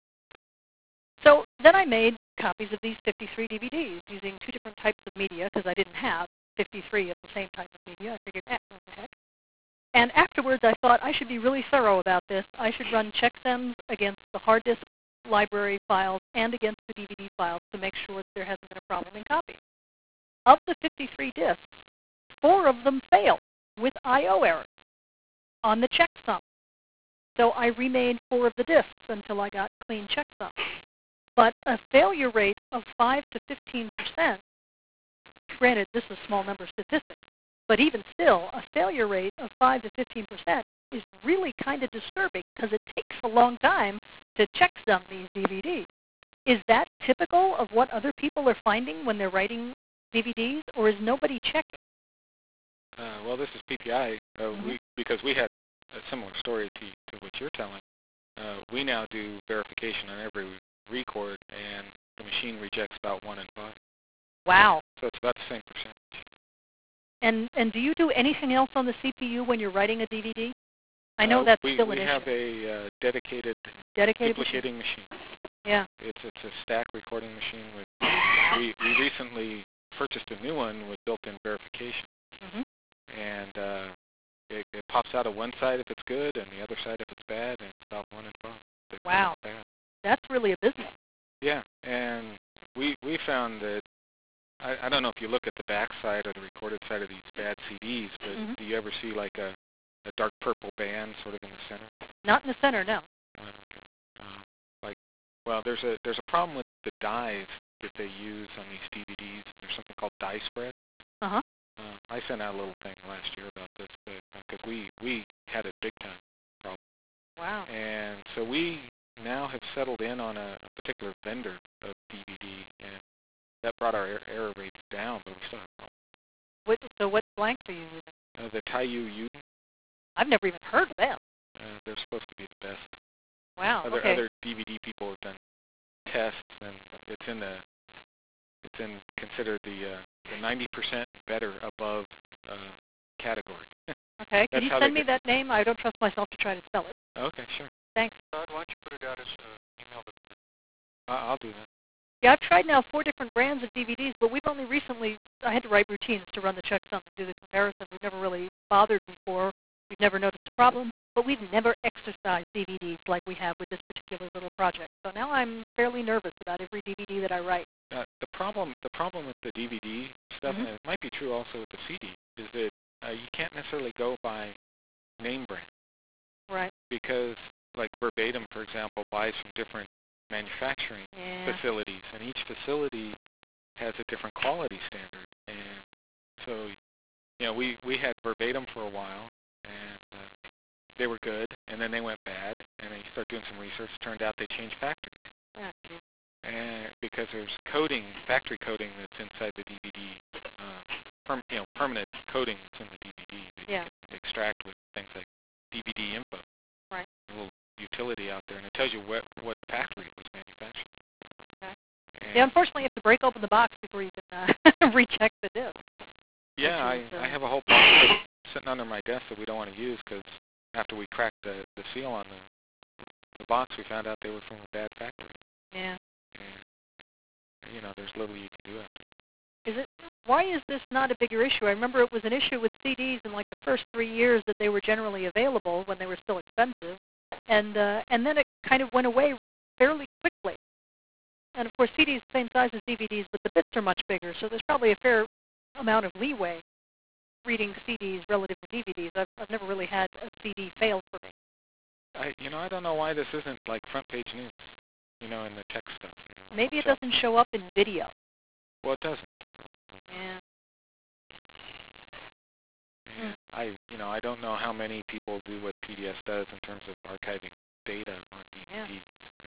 So then I made copies of these 53 DVDs using 2 different types of media because I didn't have 53 of the same type of media. I figured, what the heck. And afterwards I thought I should be really thorough about this. I should run checksums against the hard disk library files and against the DVD files to make sure that there hasn't been a problem in copying. Of the 53 disks, 4 of them failed with I.O. errors on the checksum. So I remade 4 of the disks until I got clean checksum. But a failure rate of 5 to 15%, granted this is small number statistics, but even still, a failure rate of 5 to 15% is really kind of disturbing because it takes a long time to checksum these DVDs. Is that typical of what other people are finding when they're writing DVDs, or is nobody checking? Well, this is PPI. Because we had a similar story to what you're telling, we now do verification on every record, and the machine rejects about 1 in 5. Wow. So it's about the same percentage. And do you do anything else on the CPU when you're writing a DVD? I know that's still an issue. We have a dedicated duplicating machine. Yeah. It's a stack recording machine. We recently purchased a new one with built-in verification. And it pops out of one side if it's good, and the other side if it's bad, and it's about 1 in 5. Wow. That's really a business. Yeah, and we found that, I don't know if you look at the back side or the recorded side of these bad CDs, but do you ever see like a dark purple band sort of in the center? Not in the center, no. There's a problem with the dyes that they use on these DVDs. There's something called dye spread. I sent out a little thing last year about this because we had a big time problem. Wow. And so we now have settled in on a particular vendor of DVD, and that brought our error rates down, but we still have problems. So what blanks are you using? The Taiyu Yuden. I've never even heard of them. They're supposed to be the best. Wow. Other DVD people have done tests, and it's considered the 90% better above category. Okay. Can you send me that name? I don't trust myself to try to spell it. Okay, sure. Thanks. Todd, why don't you put it out as an email? I'll do that. Yeah, I've tried now 4 different brands of DVDs, but we've only recently, I had to write routines to run the checksum and do the comparison. We've never really bothered before. We've never noticed a problem, but we've never exercised DVDs like we have with this particular little project. So now I'm fairly nervous about every DVD that I write. The problem with the DVD stuff, and it might be true also with the CD, is that you can't necessarily go by name brand. Right. Because, like Verbatim, for example, buys from different manufacturing facilities, and each facility has a different quality standard. And so, we had Verbatim for a while, and they were good, and then they went bad, and then you start doing some research. It turned out they changed factories. And because there's factory coding that's inside the DVD, permanent coding that's in the DVD that you can extract with things like DVD info. Right. A little utility out there, and it tells you what factory it was manufactured. Okay. Yeah, unfortunately, you have to break open the box before you can recheck the disc. Yeah, I have a whole box sitting under my desk that we don't want to use because after we cracked the seal on the box, we found out they were from a bad factory. Yeah. And, there's little you can do after. Why is this not a bigger issue? I remember it was an issue with CDs in like the first 3 years that they were generally available when they were still expensive, and then it kind of went away fairly quickly. And of course, CDs the same size as DVDs, but the bits are much bigger, so there's probably a fair amount of leeway. reading CDs relative to DVDs. I've never really had a CD fail for me. I don't know why this isn't like front page news, in the tech stuff. Maybe it doesn't show up in video. Well, it doesn't. Yeah. And I don't know how many people do what PBS does in terms of archiving data on DVDs.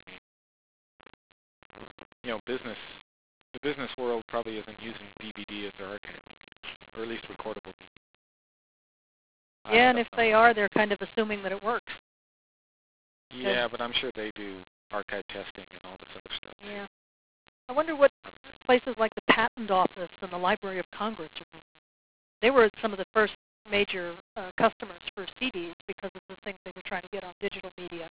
Yeah. The business world probably isn't using DVD as their archive, or at least recordable. Yeah, and if they are, they're kind of assuming that it works. Yeah, but I'm sure they do archive testing and all this other stuff. Yeah. I wonder what places like the Patent Office and the Library of Congress are doing. They were some of the first major customers for CDs because of the things they were trying to get on digital media.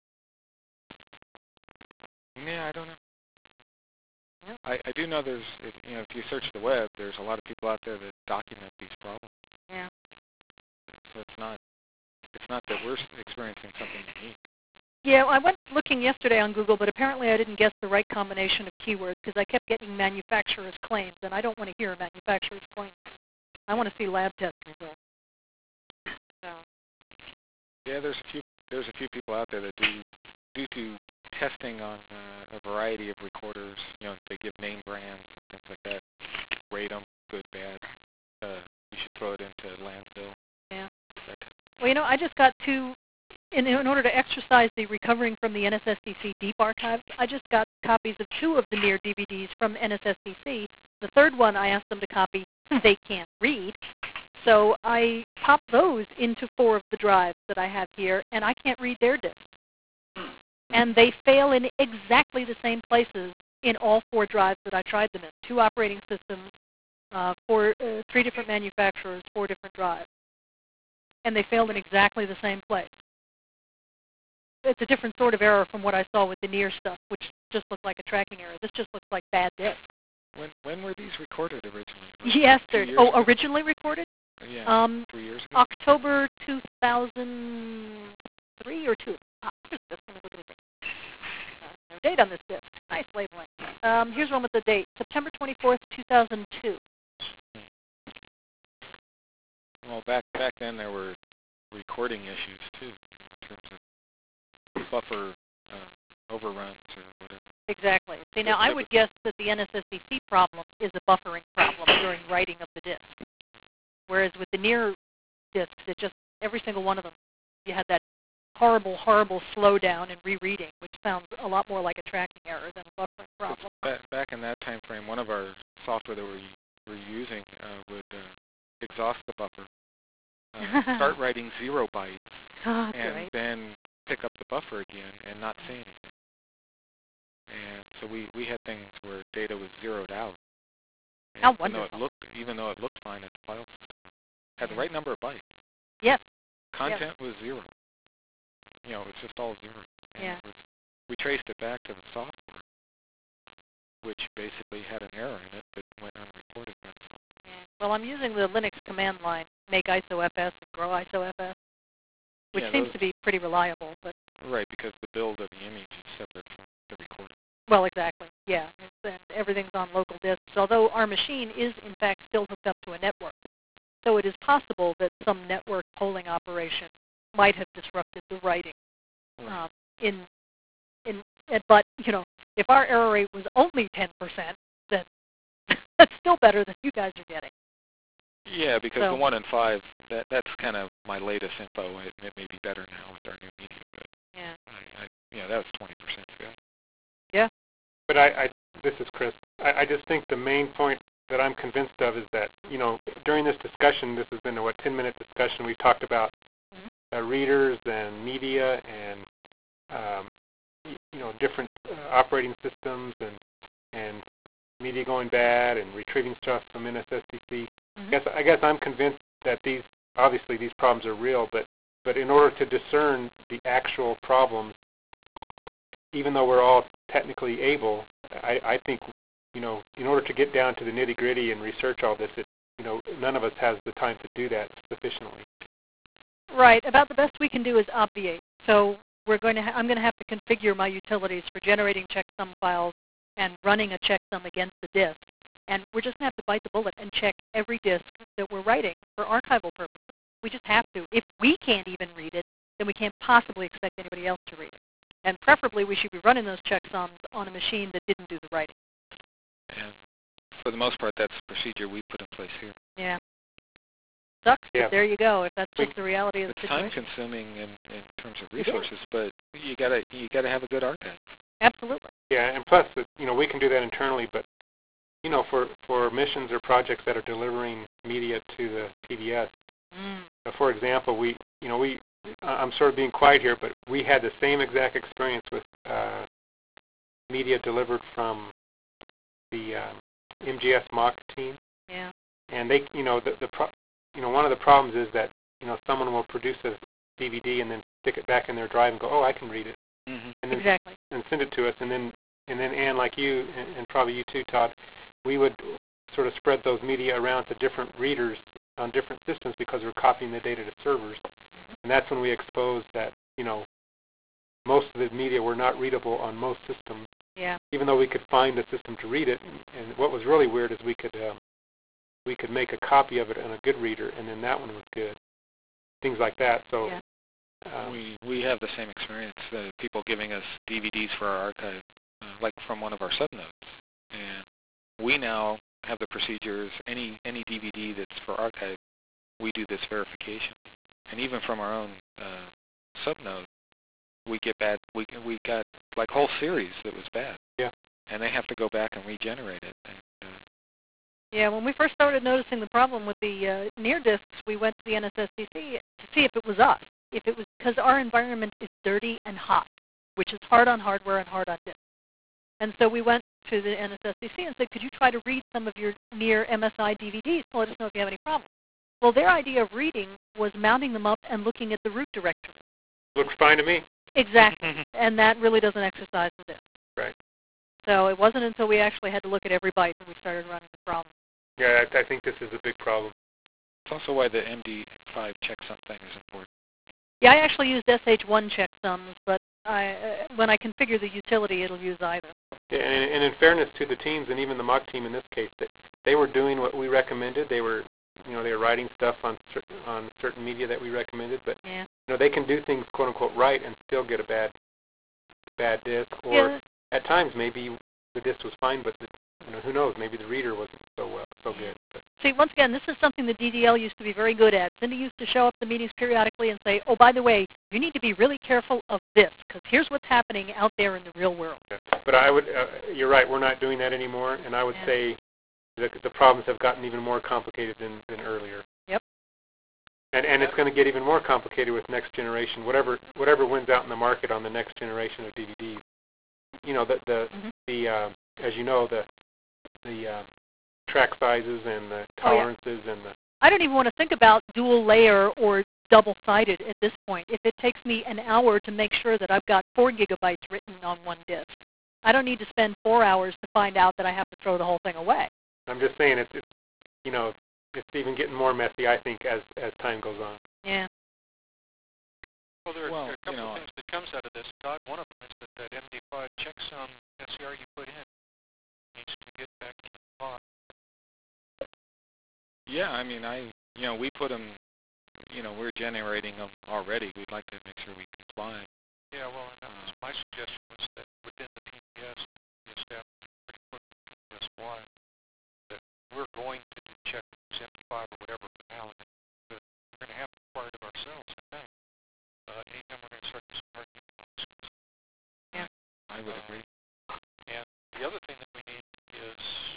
Yeah, I don't know. Yeah. I do know there's, if you search the web, there's a lot of people out there that document these problems. Yeah. So it's not that we're experiencing something unique. Yeah, I went looking yesterday on Google, but apparently I didn't guess the right combination of keywords because I kept getting manufacturer's claims, and I don't want to hear manufacturer's claims. I want to see lab test results. So. Yeah, there's a few people out there that do testing on a variety of recorders. They give name brands and things like that. Rate them, good, bad. You should throw it into landfill. Yeah. Well, I just got two. In order to exercise the recovering from the NSSDC deep archives, I just got copies of 2 of the NEAR DVDs from NSSDC. The third one I asked them to copy. They can't read. So I popped those into 4 of the drives that I have here, and I can't read their disks. And they fail in exactly the same places in all 4 drives that I tried them in. 2 operating systems, 3 different manufacturers, 4 different drives. And they failed in exactly the same place. It's a different sort of error from what I saw with the NEAR stuff, which just looked like a tracking error. This just looks like bad disk. When were these recorded originally? Yesterday. Originally recorded? Yeah, 3 years ago. October 2003 or 2. No date on this disk. Nice labeling. Here's one with the date. September 24th, 2002. Well, back then there were recording issues too, in terms of buffer overruns or whatever. Exactly. See, now I would guess that the NSSDC problem is a buffering problem during writing of the disk. Whereas with the NEAR disks, it just, every single one of them, you had that horrible, horrible slowdown in rereading, which sounds a lot more like a tracking error than a buffering problem. Back in that time frame, one of our software that we were using would exhaust the buffer, start writing 0 bytes, and then pick up the buffer again and not say anything. And so we had things where data was zeroed out. And How wonderful. Even though it looked fine at the file system, had the right number of bytes. Yes. Content was 0. It's just all 0. And yeah. We traced it back to the software, which basically had an error in it that went unreported by the software. Yeah. Well, I'm using the Linux command line, make ISOFS and grow ISOFS, which seems to be pretty reliable. But right, because the build of the image is separate from the recording. Well, exactly. Yeah, and everything's on local disks, although our machine is, in fact, still hooked up to a network. So it is possible that some network polling operation might have disrupted the writing. But, if our error rate was only 10%, then that's still better than you guys are getting. Yeah, because the 1 in 5, that's kind of my latest info. It may be better now with our new media, but yeah, that was 20% fail. Yeah. But this is Chris. I just think the main point that I'm convinced of is that, during this discussion, this has been a 10-minute discussion, we've talked about readers and media and, different operating systems and media going bad and retrieving stuff from NSSDC. I guess I'm convinced that these problems are real, but in order to discern the actual problems, even though we're all technically able, I think, in order to get down to the nitty-gritty and research all this, none of us has the time to do that sufficiently. Right. About the best we can do is obviate. So I'm going to have to configure my utilities for generating checksum files and running a checksum against the disk And we're just going to have to bite the bullet and check every disk that we're writing for archival purposes. We just have to. If we can't even read it, then we can't possibly expect anybody else to read it. And preferably, we should be running those checksums on a machine that didn't do the writing. And for the most part, that's the procedure we put in place here. Yeah. Sucks, Yeah. but there you go. If that's just the reality of the It's situation. time-consuming in terms of resources, but you gotta have a good archive. Absolutely. Yeah, and plus, we can do that internally, but for missions or projects that are delivering media to the PDS, for example, I'm sort of being quiet here, but we had the same exact experience with media delivered from the MGS mock team. Yeah. And they, one of the problems is that someone will produce a DVD and then stick it back in their drive and go, oh, I can read it, and then Exactly. and send it to us, and then Ann, like you, and probably you too, Todd, we would sort of spread those media around to different readers on different systems because we're copying the data to servers, and that's when we exposed that most of the media were not readable on most systems. Yeah. Even though we could find the system to read it, and what was really weird is we could make a copy of it on a good reader, and then that one was good. Things like that. So we have the same experience. People giving us DVDs for our archive, like from one of our subnodes, and we now have the procedures. Any DVD that's for archive, we do this verification, and even from our own subnode, we get bad. We got like whole series that was bad. Yeah. And they have to go back and regenerate it. And, yeah, when we first started noticing the problem with the near disks, we went to the NSSDC to see if it was us. If it was because our environment is dirty and hot, which is hard on hardware and hard on disk. And so we went to the NSSDC and said, could you try to read some of your near MSI DVDs to let us know if you have any problems? Well, their idea of reading was mounting them up and looking at the root directory. looks fine to me. Exactly. And that really doesn't exercise the disk. Right. So it wasn't until we actually had to look at every byte that we started running the problem. Yeah, I think this is a big problem. it's also why the MD5 checksum thing is important. Yeah, I actually used SH1 checksums, but when I configure the utility, it'll use either. Yeah, and in fairness to the teams, and even the mock team in this case, they were doing what we recommended. They were, they were writing stuff on certain media that we recommended, but they can do things quote unquote right and still get a bad disk, or at times maybe the disk was fine, but who knows? Maybe the reader wasn't so good. But. See, once again, this is something the DDL used to be very good at. Cindy used to show up at the meetings periodically and say, oh, by the way, you need to be really careful of this, because here's what's happening out there in the real world. Yeah. But I would, you're right, we're not doing that anymore, and I would say the problems have gotten even more complicated than earlier. Yep. And it's going to get even more complicated with next generation, whatever wins out in the market on the next generation of DVDs. As you know, the track sizes and the tolerances and the... I don't even want to think about dual layer or double-sided at this point. If it takes me an hour to make sure that I've got 4 gigabytes written on one disk, I don't need to spend 4 hours to find out that I have to throw the whole thing away. I'm just saying it's even getting more messy, I think, as time goes on. Yeah. Well, there are a couple of things that comes out of this, Todd. One of them is that MD5 checksum SCR you put in needs to get back to the box. Yeah, I mean, we put them, we're generating them already. We'd like to make sure we comply. Yeah, well, and my suggestion was that within the PDS, the establishment pretty quickly PDS wide, that we're going to check MD5 or whatever for now, and we're going to have to acquire it ourselves, I think. Anytime we're going to start this market. Yeah, I would agree. And the other thing that we need is,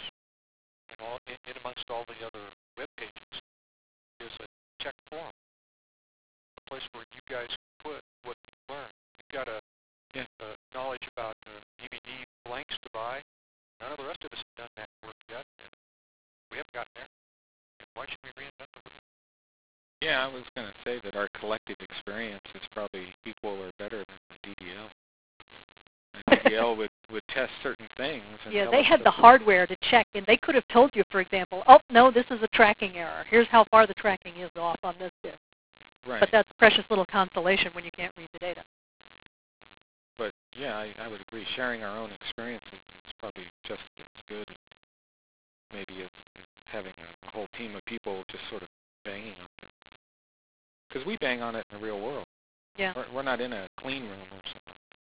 in amongst all the other web pages, is a check forum, a place where you guys can put what you've learned. You've got knowledge about DVD blanks to buy. None of the rest of us have done that work yet. And we haven't gotten there. And why should we reinvent the wheel? Yeah, I was going to say that our collective experience is probably equal or better than the DDL. The DDL would test certain things. And they had the hardware to check, and they could have told you, for example, oh, no, this is a tracking error. Here's how far the tracking is off on this disk. Right. But that's precious little consolation when you can't read the data. But, yeah, I would agree. Sharing our own experiences is probably just as good. maybe is having a whole team of people just sort of banging on it. Because we bang on it in the real world. Yeah. We're not in a clean room or something.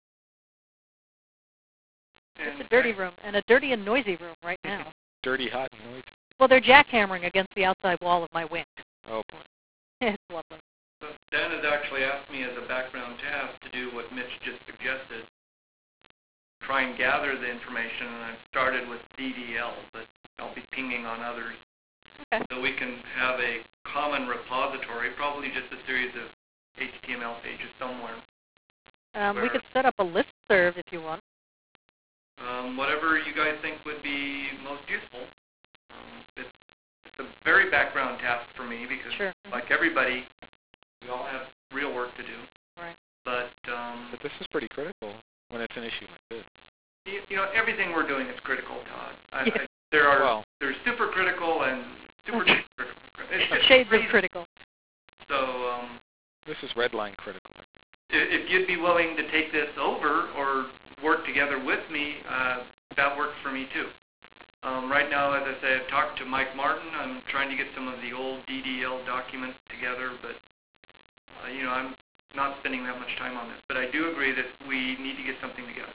It's a dirty room, and a dirty and noisy room right now. Dirty, hot, and noisy. Well, they're jackhammering against the outside wall of my wing. Oh, boy. It's lovely. So Dan has actually asked me as a background task to do what Mitch just suggested. Try and gather the information, and I've started with DDL, but I'll be pinging on others. Okay. So we can have a common repository, probably just a series of HTML pages somewhere. We could set up a listserv if you want. Whatever you guys think would be most useful. It's a very background task for me because, Sure. like everybody, we all have real work to do. Right. But this is pretty critical when it's an issue like this. you know, everything we're doing is critical, Todd. Yeah. There's super critical and super critical. It's just Shades crazy. of critical. So This is red line critical. if you'd be willing to take this over or work together with me, that works for me too. Right now, as I say, I've talked to Mike Martin. I'm trying to get some of the old DDL documents together, but I'm not spending that much time on this. But I do agree that we need to get something together.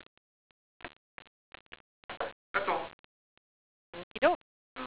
That's all. You don't.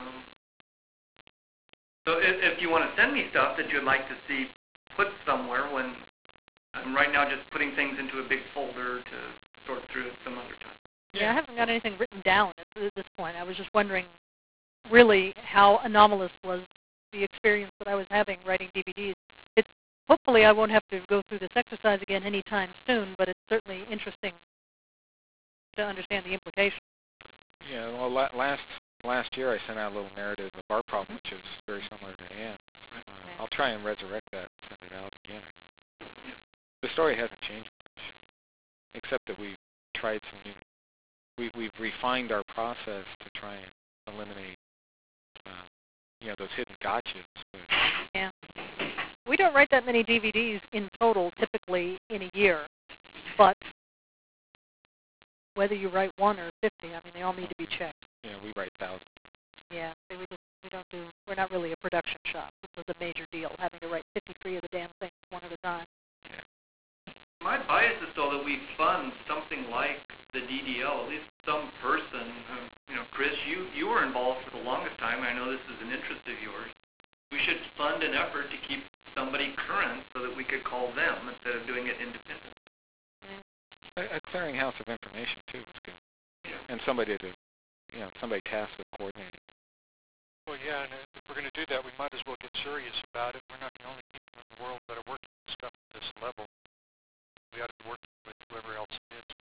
So if you want to send me stuff that you'd like to see put somewhere, when I'm right now just putting things into a big folder to sort through at some other time. Yeah, I haven't got anything written down at this point. I was just wondering, really, how anomalous was the experience that I was having writing DVDs. Hopefully I won't have to go through this exercise again anytime soon, but it's certainly interesting to understand the implications. Yeah, well, last year I sent out a little narrative of our problem, which is very similar to Anne's. I'll try and resurrect that and send it out again. The story hasn't changed much, except that we've tried some new. We've refined our process to try and eliminate, those hidden gotchas. Yeah. We don't write that many DVDs in total, typically in a year, but whether you write 1 or 50, I mean, they all need to be checked. Yeah, we write thousands. Yeah, we're not really a production shop. This was a major deal, having to write 53 of the damn things one at a time. My bias is still that we fund something like the DDL, at least some person. Chris, you were involved for the longest time. I know this is an interest of yours. We should fund an effort to keep somebody current so that we could call them instead of doing it independently. A clearinghouse of information too is good, Yeah. and somebody tasked with coordinating. Well, yeah, and if we're going to do that, we might as well get serious about it. We're not the only people in the world that are working on stuff at this level. We ought to be working with whoever else it is.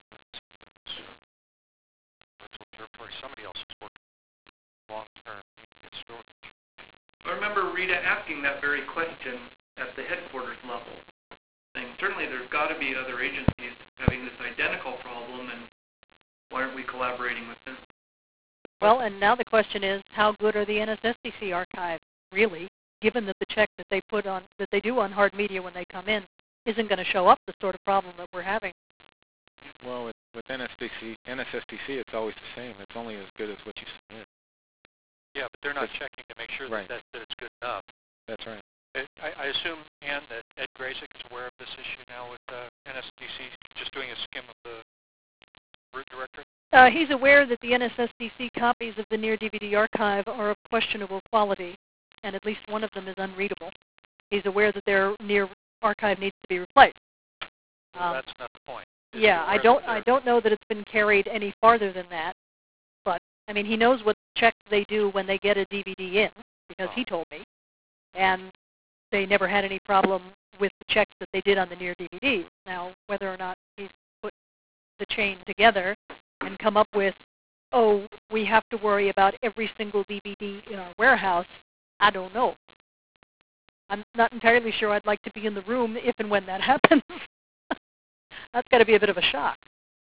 Virtual observatory, somebody else is working long-term storage. I remember Rita asking that very question at the headquarters level, saying certainly there's got to be other agencies having this identical problem, and why aren't we collaborating with them? Well, and now the question is, how good are the NSSDC archives, really, given that the check that they do on hard media when they come in isn't going to show up the sort of problem that we're having? Well, with NSSDC, it's always the same. It's only as good as what you submit. Yeah, but they're not checking to make sure Right. that it's good enough. That's right. I assume, Ann, that Ed Graysick is aware of this issue now with NSDC just doing a skim of the root directory? He's aware that the NSSDC copies of the Near DVD archive are of questionable quality, and at least one of them is unreadable. He's aware that their Near archive needs to be replaced. Well, that's not the point. Yeah, I don't know that it's been carried any farther than that, but I mean, he knows what checks they do when they get a DVD in, because he told me, and they never had any problem with the checks that they did on the Near DVD. Now, whether or not he's put the chain together and come up with, we have to worry about every single DVD in our warehouse, I don't know. I'm not entirely sure I'd like to be in the room if and when that happens. That's got to be a bit of a shock.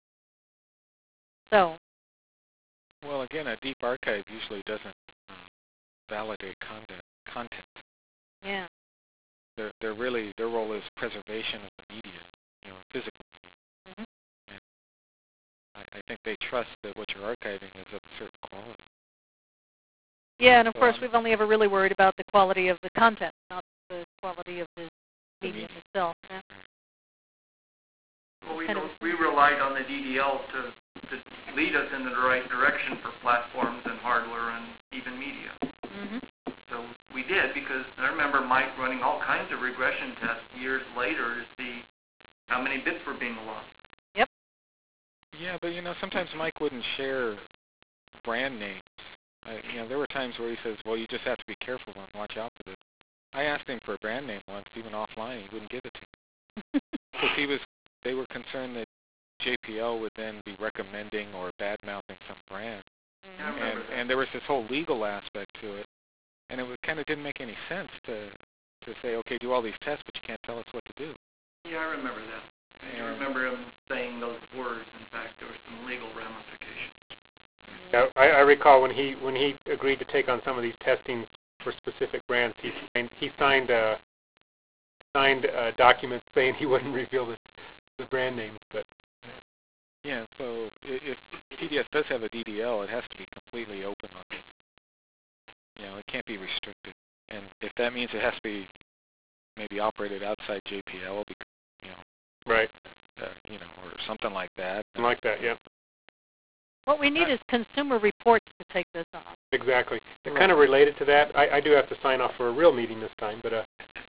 So. Well, again, a deep archive usually doesn't validate content. Yeah. Their role is preservation of the media, physical media. Mm-hmm. And I think they trust that what you're archiving is of a certain quality. Yeah, and of So course, I'm- we've only ever really worried about the quality of the content, not the quality of the medium itself. Yeah. Well, Kind of we relied on the DDL to lead us in the right direction for platforms and hardware and even media. Mm-hmm. So we did, because I remember Mike running all kinds of regression tests years later to see how many bits were being lost. Yeah, but sometimes Mike wouldn't share brand names. There were times where he says, "Well, you just have to be careful and watch out for this." I asked him for a brand name once, even offline. He wouldn't give it to me because they were concerned that JPL would then be recommending or bad-mouthing some brand. I remember that. And there was this whole legal aspect to it, and it kind of didn't make any sense to say, okay, do all these tests, but you can't tell us what to do. Yeah, I remember that. I do remember him saying those words. In fact, there were some legal ramifications. Yeah, I recall when he agreed to take on some of these testings for specific brands, he signed a document saying he wouldn't reveal the brand names. But yeah, so if PDS does have a DDL, it has to be completely open on this. It can't be restricted. And if that means it has to be maybe operated outside JPL, right, or something like that. something like that, yeah. What we need is consumer reports to take this on. Exactly. It's kind of related to that. I do have to sign off for a real meeting this time, but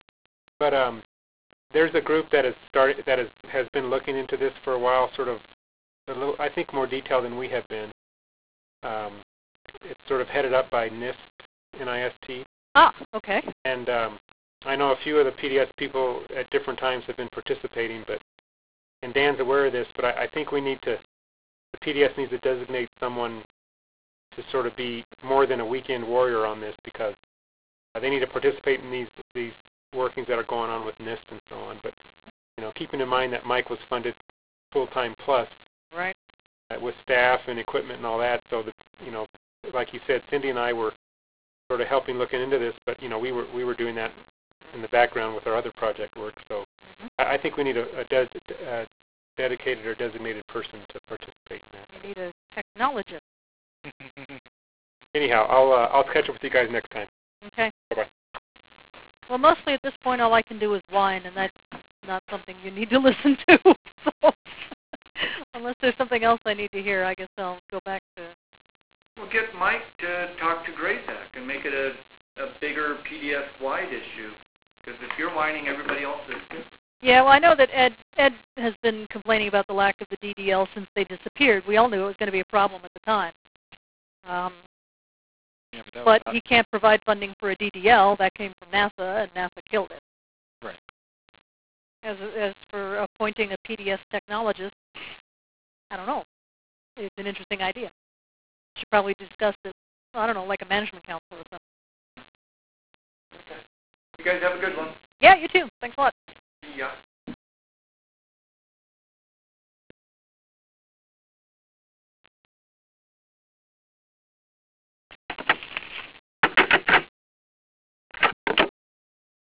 there's a group that has been looking into this for a while, sort of a little, I think, more detailed than we have been. It's sort of headed up by NIST. Ah, okay. And I know a few of the PDS people at different times have been participating, and Dan's aware of this, but I think the PDS needs to designate someone to sort of be more than a weekend warrior on this, because they need to participate in these workings that are going on with NIST and so on. But keeping in mind that Mike was funded full-time plus, right, with staff and equipment and all that, so that like you said, Cindy and I were sort of helping looking into this, but we were doing that in the background with our other project work. So I think we need a dedicated or designated person to participate in that. We need a technologist. Anyhow, I'll catch up with you guys next time. Okay. Bye-bye. Well, mostly at this point, all I can do is whine, and that's not something you need to listen to. So, unless there's something else I need to hear, I guess I'll go back to. Well, get Mike to talk to Grayzak and make it a bigger PDS-wide issue. Because if you're whining, everybody else is too. Yeah, well, I know that Ed has been complaining about the lack of the DDL since they disappeared. We all knew it was going to be a problem at the time. Yeah, but he can't provide funding for a DDL. That came from NASA, and NASA killed it. Right. As for appointing a PDS technologist, I don't know. It's an interesting idea. Should probably discuss it, I don't know, like a management council or something. Okay. You guys have a good one. Yeah, you too. Thanks a lot. Yeah.